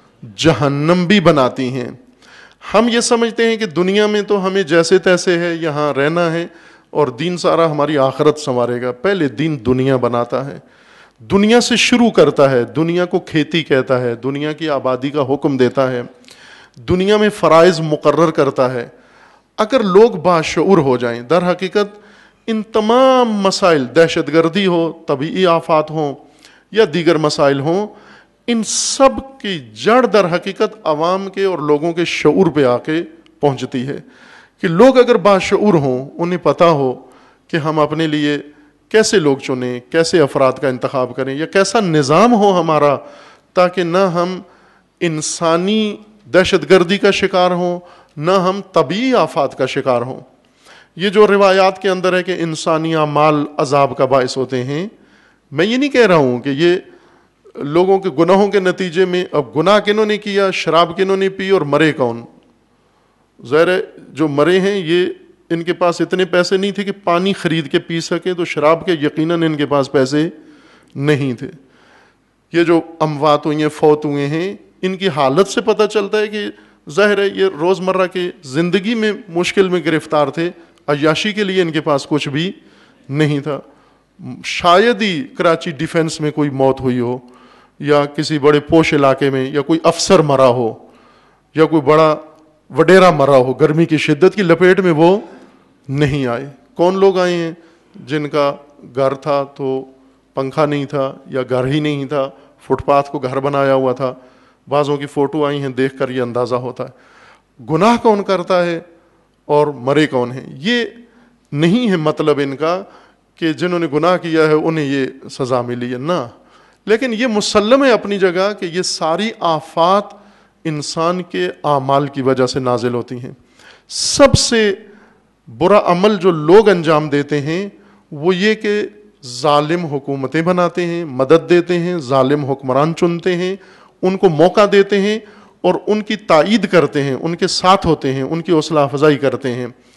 جہنم بھی بناتی ہیں۔ ہم یہ سمجھتے ہیں کہ دنیا میں تو ہمیں جیسے تیسے ہے، یہاں رہنا ہے اور دین سارا ہماری آخرت سنوارے گا۔ پہلے دین دنیا بناتا ہے، دنیا سے شروع کرتا ہے، دنیا کو کھیتی کہتا ہے، دنیا کی آبادی کا حکم دیتا ہے، دنیا میں فرائض مقرر کرتا ہے۔ اگر لوگ باشعور ہو جائیں، در حقیقت ان تمام مسائل، دہشت گردی ہو، طبعی آفات ہوں یا دیگر مسائل ہوں، ان سب کی جڑ در حقیقت عوام کے اور لوگوں کے شعور پہ آ کے پہنچتی ہے کہ لوگ اگر باشعور ہوں، انہیں پتہ ہو کہ ہم اپنے لیے کیسے لوگ چنیں، کیسے افراد کا انتخاب کریں، یا کیسا نظام ہو ہمارا تاکہ نہ ہم انسانی دہشت گردی کا شکار ہوں، نہ ہم طبعی آفات کا شکار ہوں۔ یہ جو روایات کے اندر ہے کہ انسانی اعمال عذاب کا باعث ہوتے ہیں، میں یہ نہیں کہہ رہا ہوں کہ یہ لوگوں کے گناہوں کے نتیجے میں، اب گناہ کنہوں نے کیا، شراب کنہوں نے پی اور مرے کون؟ ظاہر ہے جو مرے ہیں یہ ان کے پاس اتنے پیسے نہیں تھے کہ پانی خرید کے پی سکے، تو شراب کے یقیناً ان کے پاس پیسے نہیں تھے۔ یہ جو اموات ہوئی ہیں، فوت ہوئے ہیں، ان کی حالت سے پتہ چلتا ہے کہ ظاہر ہے یہ روزمرہ کی زندگی میں مشکل میں گرفتار تھے، عیاشی کے لیے ان کے پاس کچھ بھی نہیں تھا۔ شاید ہی کراچی ڈیفنس میں کوئی موت ہوئی ہو، یا کسی بڑے پوش علاقے میں، یا کوئی افسر مرا ہو، یا کوئی بڑا وڈیرا مرا ہو، گرمی کی شدت کی لپیٹ میں وہ نہیں آئے۔ کون لوگ آئے ہیں جن کا گھر تھا تو پنکھا نہیں تھا، یا گھر ہی نہیں تھا، فٹ پاتھ کو گھر بنایا ہوا تھا۔ بعضوں کی فوٹو آئی ہیں، دیکھ کر یہ اندازہ ہوتا ہے گناہ کون کرتا ہے اور مرے کون ہیں۔ یہ نہیں ہے مطلب ان کا کہ جنہوں نے گناہ کیا ہے انہیں یہ سزا ملی ہے، نہ، لیکن یہ مسلم ہے اپنی جگہ کہ یہ ساری آفات انسان کے اعمال کی وجہ سے نازل ہوتی ہیں۔ سب سے برا عمل جو لوگ انجام دیتے ہیں وہ یہ کہ ظالم حکومتیں بناتے ہیں، مدد دیتے ہیں، ظالم حکمران چنتے ہیں، ان کو موقع دیتے ہیں اور ان کی تائید کرتے ہیں، ان کے ساتھ ہوتے ہیں، ان کی حوصلہ افزائی کرتے ہیں،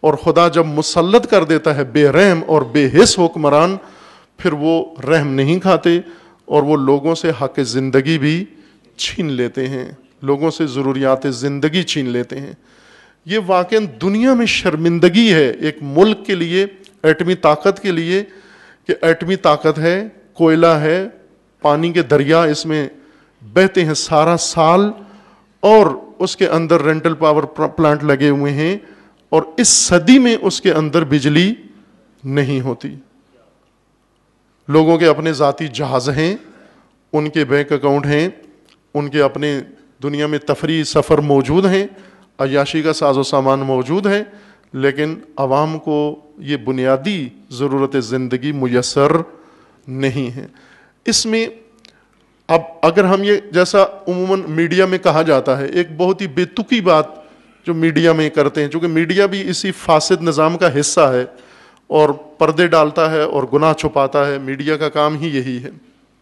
اور خدا جب مسلط کر دیتا ہے بے رحم اور بے حس حکمران، پھر وہ رحم نہیں کھاتے اور وہ لوگوں سے حق زندگی بھی چھین لیتے ہیں، لوگوں سے ضروریات زندگی چھین لیتے ہیں۔ یہ واقعاً دنیا میں شرمندگی ہے ایک ملک کے لیے، ایٹمی طاقت کے لیے، کہ ایٹمی طاقت ہے، کوئلہ ہے، پانی کے دریا اس میں بہتے ہیں سارا سال، اور اس کے اندر رینٹل پاور پلانٹ لگے ہوئے ہیں، اور اس صدی میں اس کے اندر بجلی نہیں ہوتی۔ لوگوں کے اپنے ذاتی جہاز ہیں، ان کے بینک اکاؤنٹ ہیں، ان کے اپنے دنیا میں تفریح سفر موجود ہیں، عیاشی کا ساز و سامان موجود ہے، لیکن عوام کو یہ بنیادی ضرورت زندگی میسر نہیں ہے۔ اس میں اب اگر ہم یہ جیسا عموماً میڈیا میں کہا جاتا ہے، ایک بہت ہی بے تکی بات جو میڈیا میں کرتے ہیں، چونکہ میڈیا بھی اسی فاسد نظام کا حصہ ہے اور پردے ڈالتا ہے اور گناہ چھپاتا ہے، میڈیا کا کام ہی یہی ہے۔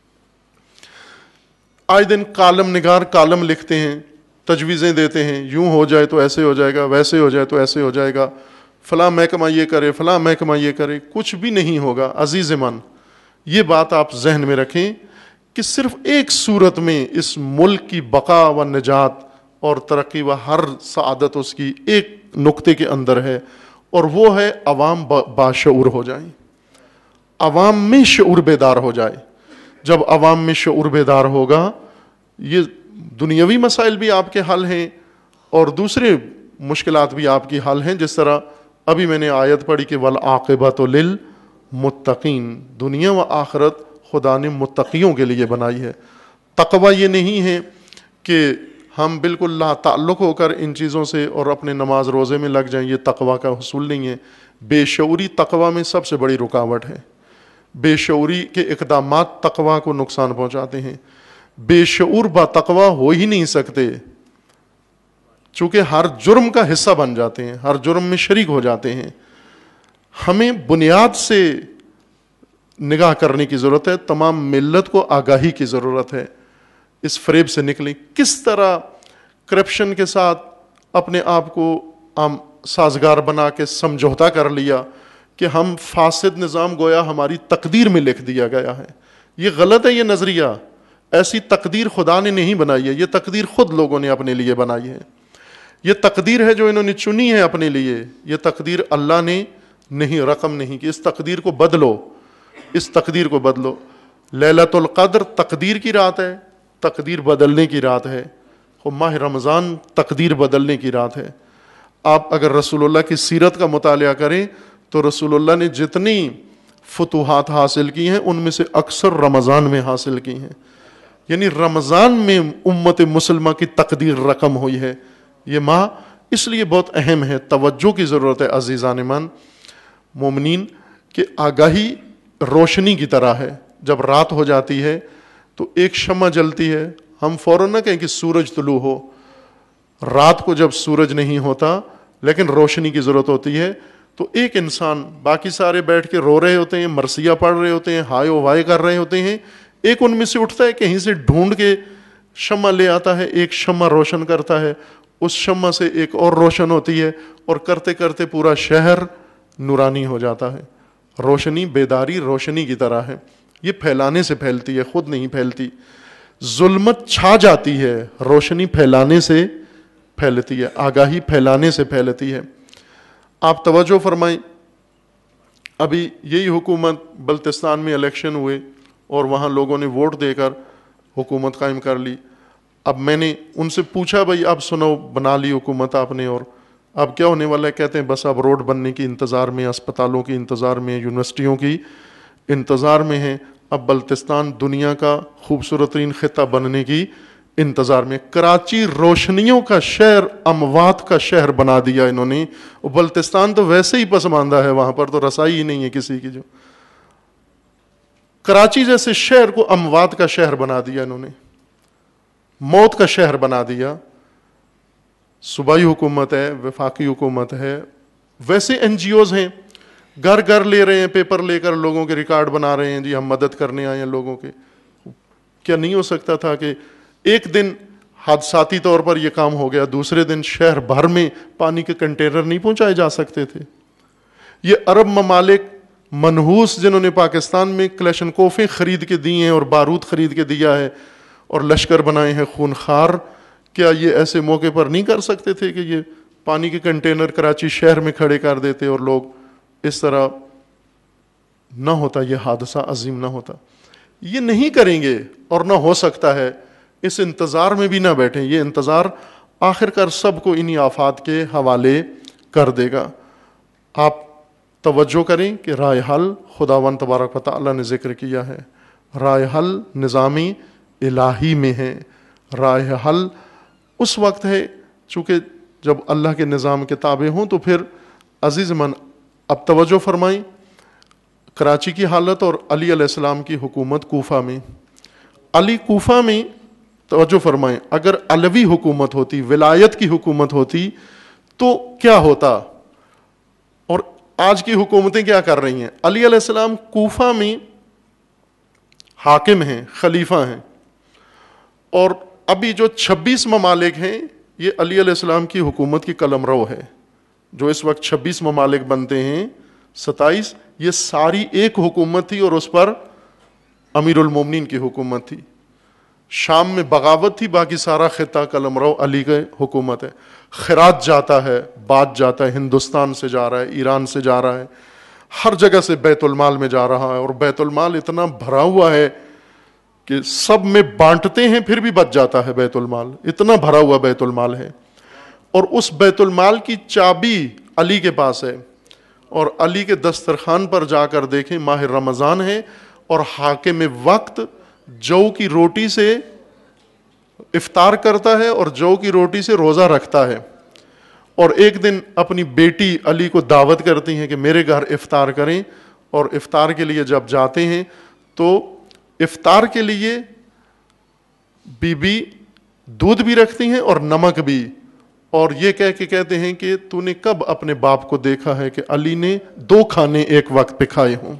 آئے دن کالم نگار کالم لکھتے ہیں، تجویزیں دیتے ہیں، یوں ہو جائے تو ایسے ہو جائے گا، ویسے ہو جائے تو ایسے ہو جائے گا، فلاں محکمہ یہ کرے، فلاں محکمہ یہ کرے، کچھ بھی نہیں ہوگا۔ عزیز من، یہ بات آپ ذہن میں رکھیں کہ صرف ایک صورت میں اس ملک کی بقا و نجات اور ترقی و ہر سعادت اس کی ایک نقطے کے اندر ہے، اور وہ ہے عوام باشعور ہو جائیں، عوام میں شعور بیدار ہو جائے۔ جب عوام میں شعور بیدار ہوگا، یہ دنیاوی مسائل بھی آپ کے حل ہیں اور دوسرے مشکلات بھی آپ کی حل ہیں، جس طرح ابھی میں نے آیت پڑھی کہ والعاقبۃ للمتقین، دنیا و آخرت خدا نے متقیوں کے لیے بنائی ہے۔ تقوی یہ نہیں ہے کہ ہم بالکل لا تعلق ہو کر ان چیزوں سے اور اپنے نماز روزے میں لگ جائیں، یہ تقوی کا حصول نہیں ہے۔ بے شعوری تقوی میں سب سے بڑی رکاوٹ ہے۔ بے شعوری کے اقدامات تقوی کو نقصان پہنچاتے ہیں۔ بے شعور با تقوی ہو ہی نہیں سکتے، چونکہ ہر جرم کا حصہ بن جاتے ہیں، ہر جرم میں شریک ہو جاتے ہیں۔ ہمیں بنیاد سے نگاہ کرنے کی ضرورت ہے، تمام ملت کو آگاہی کی ضرورت ہے، اس فریب سے نکلیں۔ کس طرح کرپشن کے ساتھ اپنے آپ کو ہم سازگار بنا کے سمجھوتا کر لیا کہ ہم فاسد نظام گویا ہماری تقدیر میں لکھ دیا گیا ہے۔ یہ غلط ہے، یہ نظریہ، ایسی تقدیر خدا نے نہیں بنائی ہے، یہ تقدیر خود لوگوں نے اپنے لیے بنائی ہے۔ یہ تقدیر ہے جو انہوں نے چنی ہے اپنے لیے، یہ تقدیر اللہ نے نہیں رقم نہیں کی۔ اس تقدیر کو بدلو، اس تقدیر کو بدلو۔ لیلۃ القدر تقدیر کی رات ہے، تقدیر بدلنے کی رات ہے۔ ماہ رمضان تقدیر بدلنے کی رات ہے۔ آپ اگر رسول اللہ کی سیرت کا مطالعہ کریں تو رسول اللہ نے جتنی فتوحات حاصل کی ہیں ان میں سے اکثر رمضان میں حاصل کی ہیں، یعنی رمضان میں امت مسلمہ کی تقدیر رقم ہوئی ہے۔ یہ ماہ اس لیے بہت اہم ہے، توجہ کی ضرورت ہے عزیزان من مومنین، کہ آگاہی روشنی کی طرح ہے۔ جب رات ہو جاتی ہے تو ایک شمع جلتی ہے، ہم فوراً نہ کہیں کہ سورج طلوع ہو، رات کو جب سورج نہیں ہوتا لیکن روشنی کی ضرورت ہوتی ہے، تو ایک انسان، باقی سارے بیٹھ کے رو رہے ہوتے ہیں، مرثیہ پڑھ رہے ہوتے ہیں، ہائے و وائے کر رہے ہوتے ہیں، ایک ان میں سے اٹھتا ہے کہیں سے ڈھونڈ کے شمع لے آتا ہے، ایک شمع روشن کرتا ہے، اس شمع سے ایک اور روشن ہوتی ہے، اور کرتے کرتے پورا شہر نورانی ہو جاتا ہے۔ روشنی بیداری روشنی کی طرح ہے، یہ پھیلانے سے پھیلتی ہے، خود نہیں پھیلتی۔ ظلمت چھا جاتی ہے، روشنی پھیلانے سے پھیلتی ہے، آگاہی پھیلانے سے پھیلتی ہے۔ آپ توجہ فرمائیں، ابھی یہی حکومت بلتستان میں الیکشن ہوئے اور وہاں لوگوں نے ووٹ دے کر حکومت قائم کر لی۔ اب میں نے ان سے پوچھا بھائی اب سنو، بنا لی حکومت آپ نے، اور اب کیا ہونے والا ہے؟ کہتے ہیں بس اب روڈ بننے کی انتظار میں، اسپتالوں کی انتظار میں، یونیورسٹیوں کی انتظار میں ہیں۔ اب بلتستان دنیا کا خوبصورت ترین خطہ بننے کی انتظار میں۔ کراچی روشنیوں کا شہر، اموات کا شہر بنا دیا انہوں نے۔ بلتستان تو ویسے ہی پسماندہ ہے، وہاں پر تو رسائی ہی نہیں ہے کسی کی۔ جو کراچی جیسے شہر کو اموات کا شہر بنا دیا انہوں نے، موت کا شہر بنا دیا۔ صوبائی حکومت ہے، وفاقی حکومت ہے، ویسے این جی اوز ہیں، گھر گھر لے رہے ہیں پیپر لے کر، لوگوں کے ریکارڈ بنا رہے ہیں، جی ہم مدد کرنے آئے ہیں لوگوں کے۔ کیا نہیں ہو سکتا تھا کہ ایک دن حادثاتی طور پر یہ کام ہو گیا، دوسرے دن شہر بھر میں پانی کے کنٹینر نہیں پہنچائے جا سکتے تھے۔ یہ عرب ممالک منحوس جنہوں نے پاکستان میں کلیشنکوفیں خرید کے دی ہیں اور بارود خرید کے دیا ہے اور لشکر بنائے ہیں خونخوار، کیا یہ ایسے موقع پر نہیں کر سکتے تھے کہ یہ پانی کے کنٹینر کراچی شہر میں کھڑے کر دیتے اور لوگ اس طرح نہ ہوتا، یہ حادثہ عظیم نہ ہوتا؟ یہ نہیں کریں گے اور نہ ہو سکتا ہے، اس انتظار میں بھی نہ بیٹھیں، یہ انتظار آخر کار سب کو انہی آفات کے حوالے کر دے گا۔ آپ توجہ کریں کہ رائے حل خداوند تبارک و تعالیٰ نے ذکر کیا ہے، رائے حل نظامی الہی میں ہے، رائے حل اس وقت ہے چونکہ جب اللہ کے نظام کے تابع ہوں۔ تو پھر عزیز من اب توجہ فرمائیں، کراچی کی حالت اور علی علیہ السلام کی حکومت کوفہ میں۔ علی کوفہ میں توجہ فرمائیں، اگر علوی حکومت ہوتی، ولایت کی حکومت ہوتی تو کیا ہوتا، اور آج کی حکومتیں کیا کر رہی ہیں؟ علی علیہ السلام کوفہ میں حاکم ہیں، خلیفہ ہیں، اور ابھی جو چھبیس ممالک ہیں یہ علی علیہ السلام کی حکومت کی قلمرو ہے۔ جو اس وقت چھبیس ممالک بنتے ہیں، ستائیس، یہ ساری ایک حکومت تھی اور اس پر امیر المومنین کی حکومت تھی۔ شام میں بغاوت تھی، باقی سارا خطہ قلمرو علی کی حکومت ہے۔ خراج جاتا ہے، بات جاتا ہے، ہندوستان سے جا رہا ہے، ایران سے جا رہا ہے، ہر جگہ سے بیت المال میں جا رہا ہے، اور بیت المال اتنا بھرا ہوا ہے کہ سب میں بانٹتے ہیں پھر بھی بچ جاتا ہے بیت المال، اتنا بھرا ہوا بیت المال ہے۔ اور اس بیت المال کی چابی علی کے پاس ہے، اور علی کے دسترخوان پر جا کر دیکھیں، ماہ رمضان ہے اور حاکم وقت جو کی روٹی سے افطار کرتا ہے اور جو کی روٹی سے روزہ رکھتا ہے، اور ایک دن اپنی بیٹی علی کو دعوت کرتی ہیں کہ میرے گھر افطار کریں، اور افطار کے لیے جب جاتے ہیں تو افطار کے لیے بی بی دودھ بھی رکھتی ہیں اور نمک بھی، اور یہ کہہ کے کہتے ہیں کہ تو نے کب اپنے باپ کو دیکھا ہے کہ علی نے دو کھانے ایک وقت پہ کھائے ہوں؟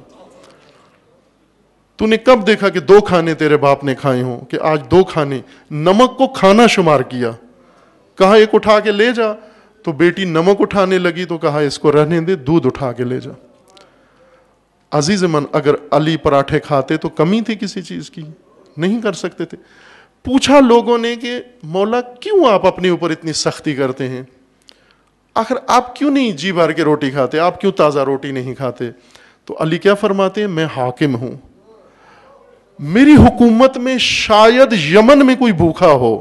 تو نے کب دیکھا کہ دو کھانے تیرے باپ نے کھائے ہوں کہ آج دو کھانے؟ نمک کو کھانا شمار کیا، کہا ایک اٹھا کے لے جا، تو بیٹی نمک اٹھانے لگی تو کہا اس کو رہنے دے، دودھ اٹھا کے لے جا۔ عزیز من، اگر علی پراٹھے کھاتے تو کمی تھی کسی چیز کی؟ نہیں کر سکتے تھے۔ پوچھا لوگوں نے کہ مولا کیوں آپ اپنے اوپر اتنی سختی کرتے ہیں؟ آخر آپ کیوں نہیں جی بھر کے روٹی کھاتے؟ آپ کیوں تازہ روٹی نہیں کھاتے؟ تو علی کیا فرماتے ہیں؟ میں حاکم ہوں، میری حکومت میں شاید یمن میں کوئی بھوکا ہو،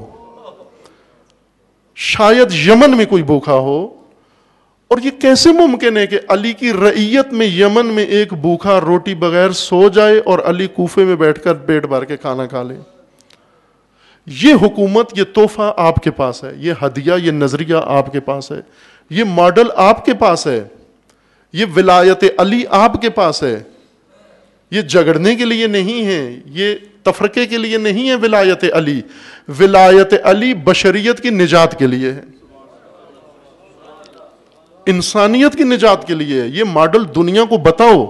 شاید یمن میں کوئی بھوکا ہو، اور یہ کیسے ممکن ہے کہ علی کی رعیت میں یمن میں ایک بھوکا روٹی بغیر سو جائے اور علی کوفے میں بیٹھ کر پیٹ بھر کے کھانا کھا لے؟ یہ حکومت، یہ تحفہ آپ کے پاس ہے، یہ ہدیہ، یہ نظریہ آپ کے پاس ہے، یہ ماڈل آپ کے پاس ہے، یہ ولایت علی آپ کے پاس ہے۔ یہ جھگڑنے کے لیے نہیں ہے، یہ تفرقے کے لیے نہیں ہے۔ ولایت علی، ولایت علی بشریت کی نجات کے لیے ہے، انسانیت کی نجات کے لیے ہے۔ یہ ماڈل دنیا کو بتاؤ،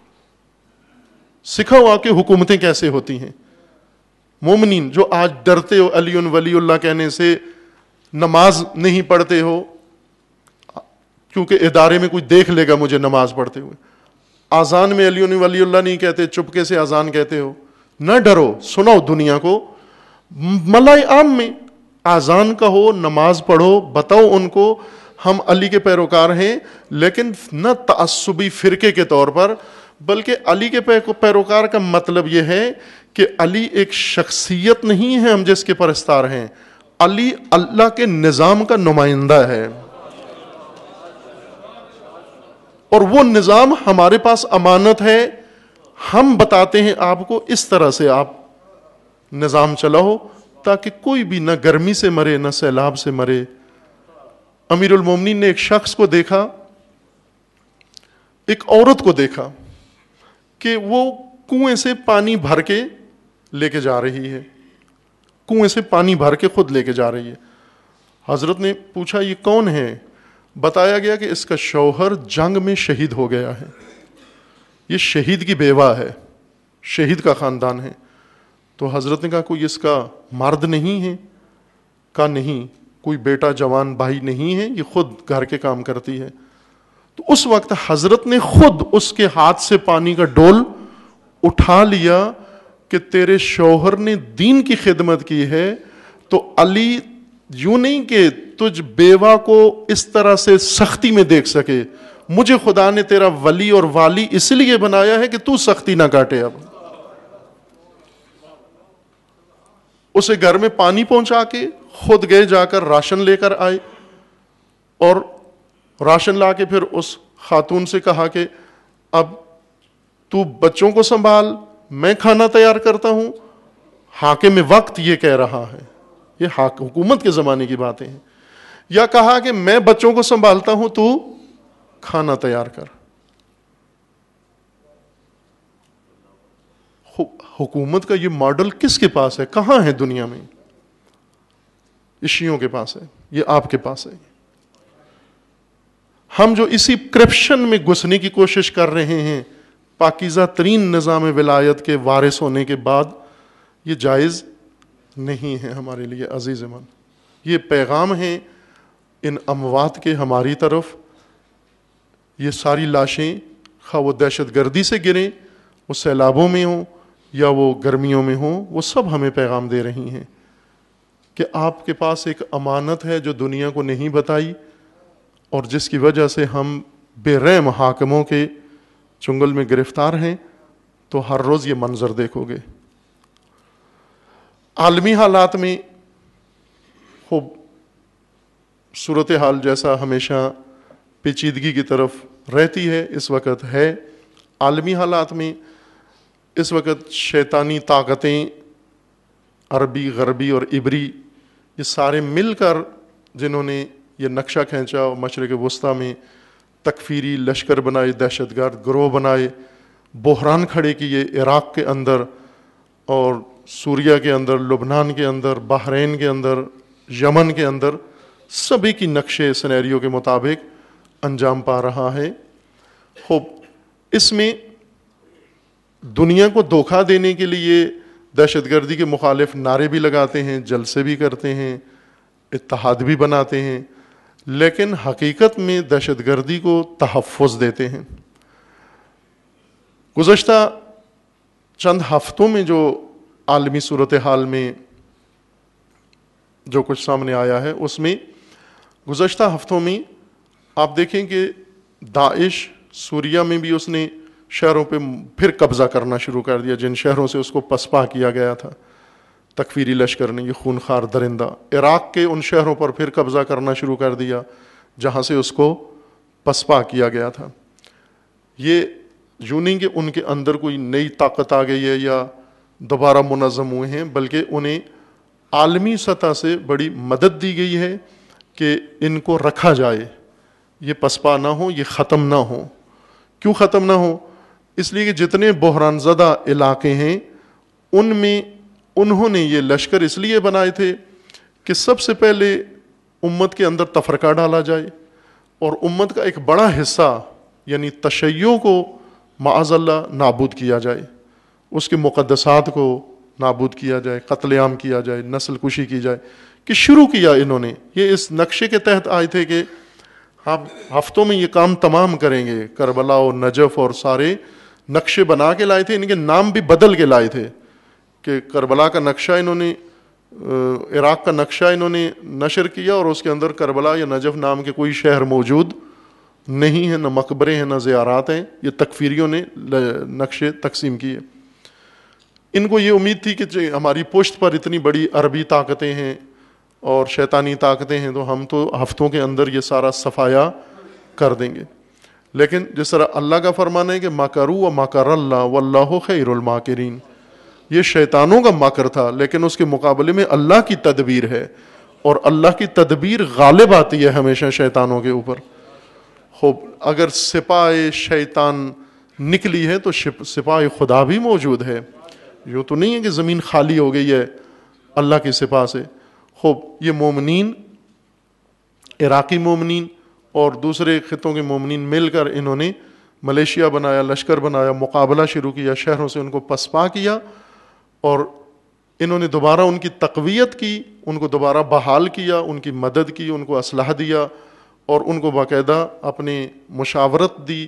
سکھاؤ آپ کی حکومتیں کیسے ہوتی ہیں۔ مومنین جو آج ڈرتے ہو علی ولی اللہ کہنے سے، نماز نہیں پڑھتے ہو کیونکہ ادارے میں کوئی دیکھ لے گا مجھے نماز پڑھتے ہوئے، آذان میں علی ولی اللہ نہیں کہتے، چپکے سے آذان کہتے ہو، نہ ڈرو، سناؤ دنیا کو، ملائے عام میں آذان کہو، نماز پڑھو، بتاؤ ان کو ہم علی کے پیروکار ہیں، لیکن نہ تعصبی فرقے کے طور پر، بلکہ علی کے پیروکار کا مطلب یہ ہے کہ علی ایک شخصیت نہیں ہے ہم جس کے پرستار ہیں، علی اللہ کے نظام کا نمائندہ ہے، اور وہ نظام ہمارے پاس امانت ہے۔ ہم بتاتے ہیں آپ کو اس طرح سے آپ نظام چلاؤ تاکہ کوئی بھی نہ گرمی سے مرے نہ سیلاب سے مرے۔ امیر المومنین نے ایک شخص کو دیکھا، ایک عورت کو دیکھا کہ وہ کنویں سے پانی بھر کے لے کے جا رہی ہے، کنویں سے پانی بھر کے خود لے کے جا رہی ہے۔ حضرت نے پوچھا یہ کون ہے؟ بتایا گیا کہ اس کا شوہر جنگ میں شہید ہو گیا ہے، یہ شہید کی بیوہ ہے، شہید کا خاندان ہے۔ تو حضرت نے کہا کوئی اس کا مرد نہیں ہے؟ کا نہیں, کوئی بیٹا جوان بھائی نہیں ہے, یہ خود گھر کے کام کرتی ہے. تو اس وقت حضرت نے خود اس کے ہاتھ سے پانی کا ڈول اٹھا لیا کہ تیرے شوہر نے دین کی خدمت کی ہے, تو علی یوں نہیں کہ تجھ بیوہ کو اس طرح سے سختی میں دیکھ سکے, مجھے خدا نے تیرا ولی اور والی اس لیے بنایا ہے کہ تو سختی نہ کاٹے. اب اسے گھر میں پانی پہنچا کے خود گئے جا کر راشن لے کر آئے, اور راشن لا کے پھر اس خاتون سے کہا کہ اب تو بچوں کو سنبھال, میں کھانا تیار کرتا ہوں. حاکم وقت یہ کہہ رہا ہے, یہ حکومت کے زمانے کی باتیں ہیں. یا کہا کہ میں بچوں کو سنبھالتا ہوں, تو کھانا تیار کر. حکومت کا یہ ماڈل کس کے پاس ہے, کہاں ہے دنیا میں؟ شیعوں کے پاس ہے, یہ آپ کے پاس ہے. ہم جو اسی کرپشن میں گھسنے کی کوشش کر رہے ہیں پاکیزہ ترین نظام ولایت کے وارث ہونے کے بعد, یہ جائز نہیں ہے ہمارے لیے. عزیز من, یہ پیغام ہیں ان اموات کے ہماری طرف. یہ ساری لاشیں خواہ وہ دہشت گردی سے گریں, وہ سیلابوں میں ہوں یا وہ گرمیوں میں ہوں, وہ سب ہمیں پیغام دے رہی ہیں کہ آپ کے پاس ایک امانت ہے جو دنیا کو نہیں بتائی, اور جس کی وجہ سے ہم بے رحم حاکموں کے چنگل میں گرفتار ہیں. تو ہر روز یہ منظر دیکھو گے. عالمی حالات میں خوب صورتحال جیسا ہمیشہ پیچیدگی کی طرف رہتی ہے, اس وقت ہے. عالمی حالات میں اس وقت شیطانی طاقتیں, عربی غربی اور عبری, یہ سارے مل کر جنہوں نے یہ نقشہ کھینچا اور مشرق وسطیٰ میں تکفیری لشکر بنائے, دہشت گرد گروہ بنائے, بحران کھڑے کیے عراق کے اندر اور سوریہ کے اندر, لبنان کے اندر, بحرین کے اندر, یمن کے اندر, سبھی کی نقشے سینیریو کے مطابق انجام پا رہا ہے. خوب اس میں دنیا کو دھوکہ دینے کے لیے دہشت گردی کے مخالف نعرے بھی لگاتے ہیں, جلسے بھی کرتے ہیں, اتحاد بھی بناتے ہیں, لیکن حقیقت میں دہشت گردی کو تحفظ دیتے ہیں. گزشتہ چند ہفتوں میں جو عالمی صورتحال میں جو کچھ سامنے آیا ہے, اس میں گزشتہ ہفتوں میں آپ دیکھیں کہ داعش سوریہ میں بھی اس نے شہروں پہ پھر قبضہ کرنا شروع کر دیا, جن شہروں سے اس کو پسپا کیا گیا تھا تکفیری لشکر نے, یہ خونخوار درندہ. عراق کے ان شہروں پر پھر قبضہ کرنا شروع کر دیا جہاں سے اس کو پسپا کیا گیا تھا. یہ یوں نہیں کہ ان کے اندر کوئی نئی طاقت آ گئی ہے یا دوبارہ منظم ہوئے ہیں, بلکہ انہیں عالمی سطح سے بڑی مدد دی گئی ہے کہ ان کو رکھا جائے, یہ پسپا نہ ہو, یہ ختم نہ ہو. کیوں ختم نہ ہو؟ اس لیے کہ جتنے بحران زدہ علاقے ہیں ان میں انہوں نے یہ لشکر اس لیے بنائے تھے کہ سب سے پہلے امت کے اندر تفرقہ ڈالا جائے, اور امت کا ایک بڑا حصہ یعنی تشیع کو معاذ اللہ نابود کیا جائے, اس کے مقدسات کو نابود کیا جائے, قتل عام کیا جائے, نسل کشی کی جائے. کہ شروع کیا انہوں نے, یہ اس نقشے کے تحت آئے تھے کہ ہم ہفتوں میں یہ کام تمام کریں گے. کربلا اور نجف اور سارے نقشے بنا کے لائے تھے, ان کے نام بھی بدل کے لائے تھے کہ کربلا کا نقشہ انہوں نے, عراق کا نقشہ انہوں نے نشر کیا اور اس کے اندر کربلا یا نجف نام کے کوئی شہر موجود نہیں ہے, نہ مقبرے ہیں, نہ زیارات ہیں. یہ تکفیریوں نے نقشے تقسیم کیے. ان کو یہ امید تھی کہ ہماری پشت پر اتنی بڑی عربی طاقتیں ہیں اور شیطانی طاقتیں ہیں تو ہم تو ہفتوں کے اندر یہ سارا صفایا کر دیں گے. لیکن جس طرح اللہ کا فرمان ہے کہ مکروا و مکر اللہ واللہ خیر الماکرین, یہ شیطانوں کا مکر تھا لیکن اس کے مقابلے میں اللہ کی تدبیر ہے, اور اللہ کی تدبیر غالب آتی ہے ہمیشہ شیطانوں کے اوپر. خوب اگر سپاہ شیطان نکلی ہے تو سپاہ خدا بھی موجود ہے. یوں تو نہیں ہے کہ زمین خالی ہو گئی ہے اللہ کی سپاہ سے. خوب یہ مومنین, عراقی مومنین اور دوسرے خطوں کے مومنین مل کر انہوں نے ملیشیا بنایا, لشکر بنایا, مقابلہ شروع کیا, شہروں سے ان کو پسپا کیا, اور انہوں نے دوبارہ ان کی تقویت کی، ان کو دوبارہ بحال کیا، ان کی مدد کی، ان کو اسلحہ دیا اور ان کو باقاعدہ اپنی مشاورت دی،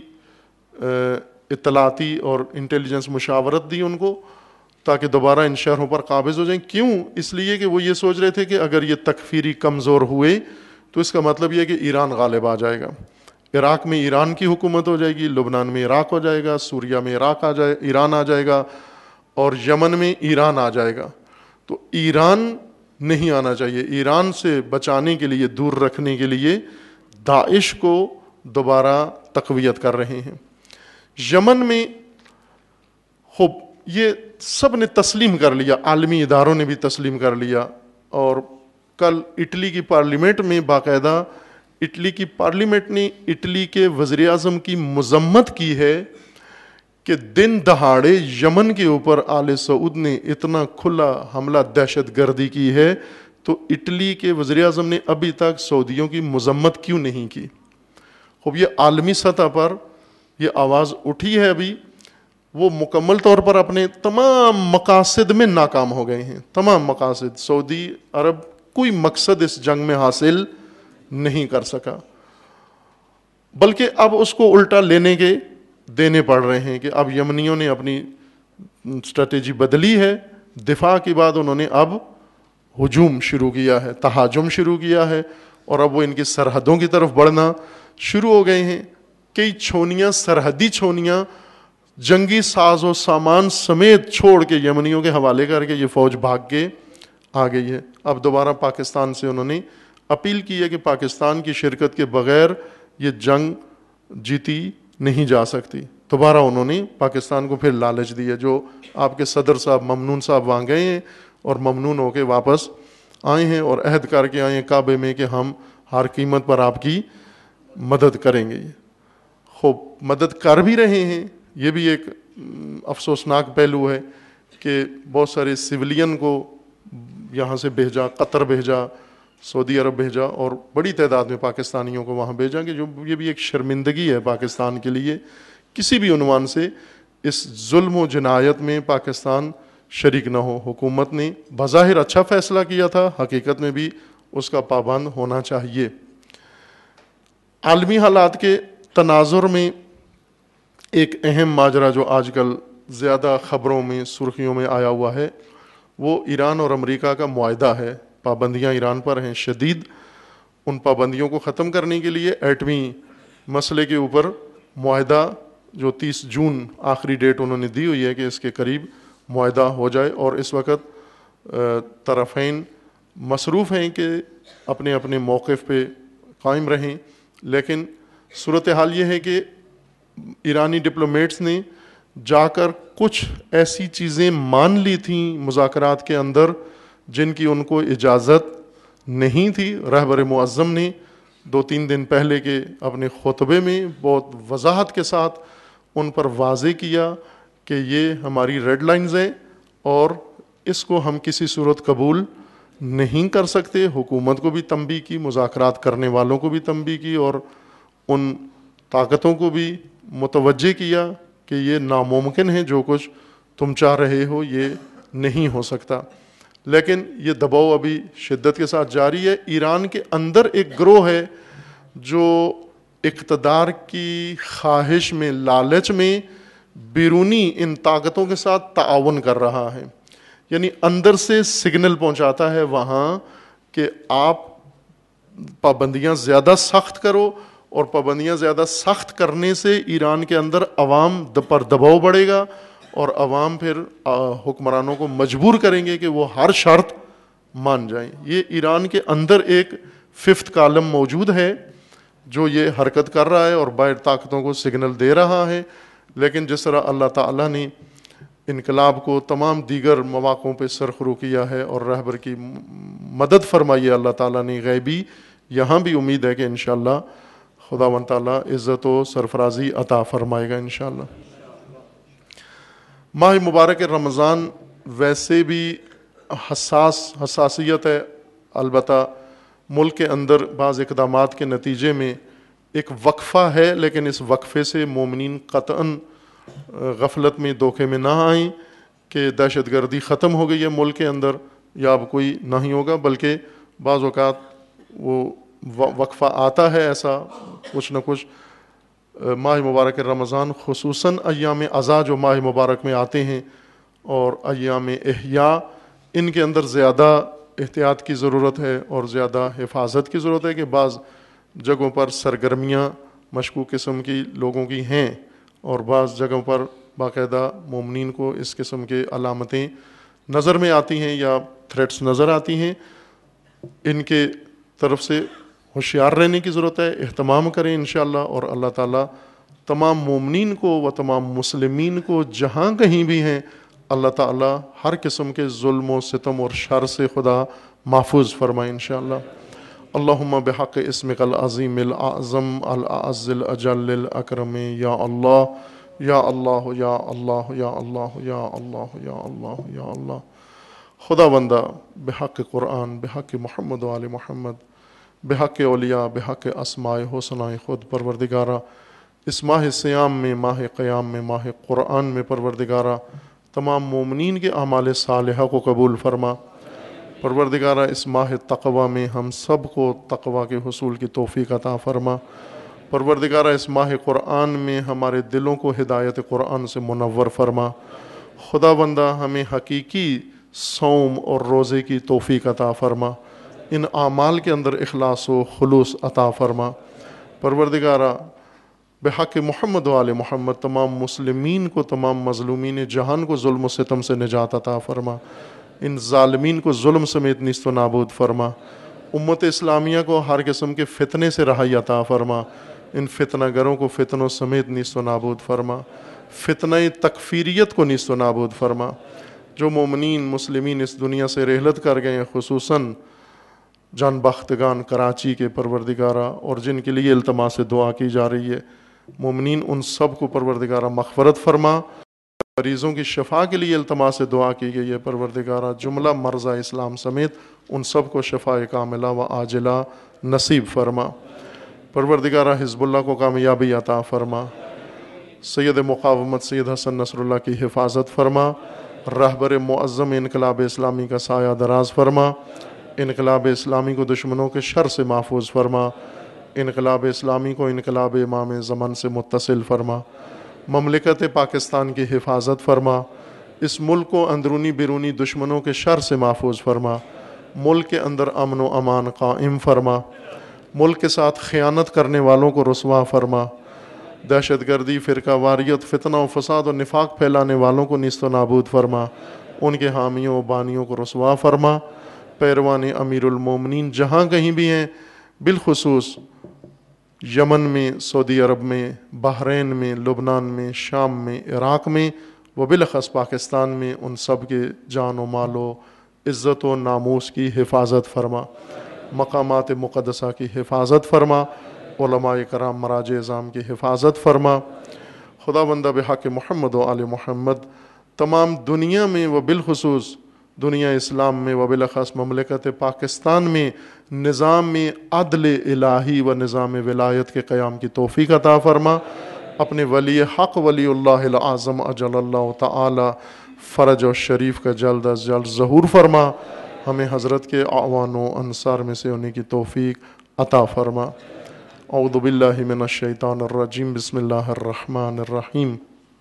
اطلاعاتی اور انٹیلیجنس مشاورت دی ان کو، تاکہ دوبارہ ان شہروں پر قابض ہو جائیں۔ کیوں؟ اس لیے کہ وہ یہ سوچ رہے تھے کہ اگر یہ تکفیری کمزور ہوئے تو اس کا مطلب یہ کہ ایران غالب آ جائے گا، عراق میں ایران کی حکومت ہو جائے گی، لبنان میں عراق ہو جائے گا، سوریہ میں عراق آ جائے ایران آ جائے گا، اور یمن میں ایران آ جائے گا۔ تو ایران نہیں آنا چاہیے۔ ایران سے بچانے کے لیے، دور رکھنے کے لیے داعش کو دوبارہ تقویت کر رہے ہیں۔ یمن میں خوب یہ سب نے تسلیم کر لیا، عالمی اداروں نے بھی تسلیم کر لیا، اور کل اٹلی کی پارلیمنٹ میں باقاعدہ اٹلی کی پارلیمنٹ نے اٹلی کے وزیر اعظم کی مذمت کی ہے کہ دن دہاڑے یمن کے اوپر آل سعود نے اتنا کھلا حملہ دہشت گردی کی ہے، تو اٹلی کے وزیر اعظم نے ابھی تک سعودیوں کی مذمت کیوں نہیں کی؟ خوب یہ عالمی سطح پر یہ آواز اٹھی ہے، ابھی وہ مکمل طور پر اپنے تمام مقاصد میں ناکام ہو گئے ہیں۔ تمام مقاصد سعودی عرب کوئی مقصد اس جنگ میں حاصل نہیں کر سکا، بلکہ اب اس کو الٹا لینے کے دینے پڑ رہے ہیں کہ اب یمنیوں نے اپنی اسٹریٹجی بدلی ہے، دفاع کے بعد انہوں نے اب ہجوم شروع کیا ہے، تہاجم شروع کیا ہے، اور اب وہ ان کی سرحدوں کی طرف بڑھنا شروع ہو گئے ہیں۔ کئی چھونیاں، سرحدی چھونیاں جنگی ساز و سامان سمیت چھوڑ کے یمنیوں کے حوالے کر کے یہ فوج بھاگ کے آ گئی ہے۔ اب دوبارہ پاکستان سے انہوں نے اپیل کی ہے کہ پاکستان کی شرکت کے بغیر یہ جنگ جیتی نہیں جا سکتی۔ دوبارہ انہوں نے پاکستان کو پھر لالچ دی ہے، جو آپ کے صدر صاحب ممنون صاحب وہاں گئے ہیں اور ممنون ہو کے واپس آئے ہیں اور عہد کر کے آئے ہیں کعبے میں کہ ہم ہر قیمت پر آپ کی مدد کریں گے۔ خوب مدد کر بھی رہے ہیں۔ یہ بھی ایک افسوسناک پہلو ہے کہ بہت سارے سویلین کو یہاں سے بھیجا، قطر بھیجا، سعودی عرب بھیجا، اور بڑی تعداد میں پاکستانیوں کو وہاں بھیجا، کہ جو یہ بھی ایک شرمندگی ہے پاکستان کے لیے۔ کسی بھی عنوان سے اس ظلم و جنایت میں پاکستان شریک نہ ہو۔ حکومت نے بظاہر اچھا فیصلہ کیا تھا، حقیقت میں بھی اس کا پابند ہونا چاہیے۔ عالمی حالات کے تناظر میں ایک اہم ماجرا جو آج کل زیادہ خبروں میں، سرخیوں میں آیا ہوا ہے، وہ ایران اور امریکہ کا معاہدہ ہے۔ پابندیاں ایران پر ہیں شدید، ان پابندیوں کو ختم کرنے کے لیے ایٹمی مسئلے کے اوپر معاہدہ جو تیس جون آخری ڈیٹ انہوں نے دی ہوئی ہے کہ اس کے قریب معاہدہ ہو جائے، اور اس وقت طرفین مصروف ہیں کہ اپنے اپنے موقف پہ قائم رہیں، لیکن صورتحال یہ ہے کہ ایرانی ڈپلومیٹس نے جا کر کچھ ایسی چیزیں مان لی تھیں مذاکرات کے اندر جن کی ان کو اجازت نہیں تھی۔ رہبر معظم نے دو تین دن پہلے کے اپنے خطبے میں بہت وضاحت کے ساتھ ان پر واضح کیا کہ یہ ہماری ریڈ لائنز ہیں اور اس کو ہم کسی صورت قبول نہیں کر سکتے۔ حکومت کو بھی تنبیہ کی، مذاکرات کرنے والوں کو بھی تنبیہ کی، اور ان طاقتوں کو بھی متوجہ کیا کہ یہ ناممکن ہے، جو کچھ تم چاہ رہے ہو یہ نہیں ہو سکتا۔ لیکن یہ دباؤ ابھی شدت کے ساتھ جاری ہے۔ ایران کے اندر ایک گروہ ہے جو اقتدار کی خواہش میں، لالچ میں بیرونی ان طاقتوں کے ساتھ تعاون کر رہا ہے، یعنی اندر سے سگنل پہنچاتا ہے وہاں کہ آپ پابندیاں زیادہ سخت کرو، اور پابندیاں زیادہ سخت کرنے سے ایران کے اندر عوام پر دباؤ بڑھے گا، اور عوام پھر حکمرانوں کو مجبور کریں گے کہ وہ ہر شرط مان جائیں۔ یہ ایران کے اندر ایک ففتھ کالم موجود ہے جو یہ حرکت کر رہا ہے اور باہر طاقتوں کو سگنل دے رہا ہے، لیکن جس طرح اللہ تعالیٰ نے انقلاب کو تمام دیگر مواقعوں پہ سرخرو کیا ہے اور رہبر کی مدد فرمائی ہے اللہ تعالیٰ نے غیبی، یہاں بھی امید ہے کہ انشاءاللہ خدا و تعالیٰ عزت و سرفرازی عطا فرمائے گا انشاءاللہ۔ ماہ مبارک رمضان ویسے بھی حساس حساسیت ہے، البتہ ملک کے اندر بعض اقدامات کے نتیجے میں ایک وقفہ ہے، لیکن اس وقفے سے مومنین قطعاً غفلت میں، دھوکے میں نہ آئیں۔ کہ دہشت گردی ختم ہو گئی ہے ملک کے اندر یا اب کوئی نہیں ہوگا، بلکہ بعض اوقات وہ وقفہ آتا ہے ایسا کچھ نہ کچھ ماہ مبارک رمضان، خصوصاً ایام عزا جو ماہ مبارک میں آتے ہیں اور ایام احیاء، ان کے اندر زیادہ احتیاط کی ضرورت ہے اور زیادہ حفاظت کی ضرورت ہے کہ بعض جگہوں پر سرگرمیاں مشکوک قسم کی لوگوں کی ہیں اور بعض جگہوں پر باقاعدہ مومنین کو اس قسم کے علامتیں نظر میں آتی ہیں یا تھریٹس نظر آتی ہیں، ان کے طرف سے ہوشیار رہنے کی ضرورت ہے، اہتمام کریں انشاءاللہ، اور اللہ تعالیٰ تمام مومنین کو و تمام مسلمین کو جہاں کہیں بھی ہیں اللہ تعالیٰ ہر قسم کے ظلم و ستم اور شر سے خدا محفوظ فرمائے انشاءاللہ۔ اللہم بحق اسمک العظیم الاعظم الاعز الاجل الاکرم یا اللہ یا اللہ یا اللہ یا اللہ یا اللہ یا اللہ یا اللہ۔ خدا بندہ بحق قرآن، بحق محمد و آل محمد، بحق اولیاء، بحق اسماء حسنہ خود پروردگارہ، اس ماہ سیام میں، ماہ قیام میں، ماہ قرآن میں پروردگارہ تمام مومنین کے اعمال صالحہ کو قبول فرما۔ پروردگارہ اس ماہ تقوی میں ہم سب کو تقوی کے حصول کی توفیق عطا فرما۔ پروردگارہ اس ماہ قرآن میں ہمارے دلوں کو ہدایت قرآن سے منور فرما۔ خدا بندہ ہمیں حقیقی صوم اور روزے کی توفیق عطا فرما، ان اعمال کے اندر اخلاص و خلوص عطا فرما۔ پروردگارہ بحق محمد و آل محمد تمام مسلمین کو، تمام مظلومین جہان کو ظلم و ستم سے نجات عطا فرما، ان ظالمین کو ظلم سمیت نیست و نابود فرما۔ امت اسلامیہ کو ہر قسم کے فتنے سے رہائی عطا فرما، ان فتنہ گروں کو فتنوں سمیت نیست و نابود فرما، فتنہ تکفیریت کو نیست و نابود فرما۔ جو مومنین مسلمین اس دنیا سے رحلت کر گئے ہیں، خصوصاً جان بختگان کراچی کے پروردگارہ، اور جن کے لیے التماس دعا کی جا رہی ہے، مومنین ان سب کو پروردگارہ مغفرت فرما۔ مریضوں کی شفا کے لیے التماس دعا کی گئی ہے، پروردگارہ جملہ مرضى اسلام سمیت ان سب کو شفاء کاملہ و عاجلہ نصیب فرما۔ پروردگارہ حزب اللہ کو کامیابی عطا فرما، سید مقاومت سید حسن نصر اللہ کی حفاظت فرما، رہبر معظم انقلاب اسلامی کا سایہ دراز فرما، انقلاب اسلامی کو دشمنوں کے شر سے محفوظ فرما، انقلاب اسلامی کو انقلاب امام زمن سے متصل فرما، مملکت پاکستان کی حفاظت فرما، اس ملک کو اندرونی بیرونی دشمنوں کے شر سے محفوظ فرما، ملک کے اندر امن و امان قائم فرما، ملک کے ساتھ خیانت کرنے والوں کو رسوا فرما، دہشت گردی، فرقہ واریت، فتنہ و فساد و نفاق پھیلانے والوں کو نیست و نابود فرما، ان کے حامیوں و بانیوں کو رسوا فرما۔ پیروان امیر المومنین جہاں کہیں بھی ہیں، بالخصوص یمن میں، سعودی عرب میں، بحرین میں، لبنان میں، شام میں، عراق میں و بالاخص پاکستان میں، ان سب کے جان و مال و عزت و ناموس کی حفاظت فرما، مقامات مقدسہ کی حفاظت فرما، علماء کرام مراجع اعظام کی حفاظت فرما۔ خدا بندہ بحق محمد و آل محمد تمام دنیا میں و بالخصوص دنیا اسلام میں و بالاخص مملکت پاکستان میں نظام عدل الہی و نظام ولایت کے قیام کی توفیق عطا فرما۔ اپنے ولی حق ولی اللہ العظم اجل اللہ تعالی فرج و شریف کا جلد از جلد ظہور فرما، ہمیں حضرت کے اعوان و انصار میں سے ہونے کی توفیق عطا فرما۔ اعوذ باللہ من الشیطان الرجیم، بسم اللہ الرحمن الرحیم۔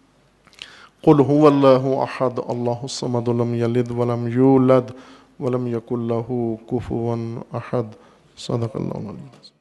قل هو اللہ احد اللہ الصمد لم یلد ولم یولد ولم یکن لہ کفوا احد۔ صدق اللہ العظیم۔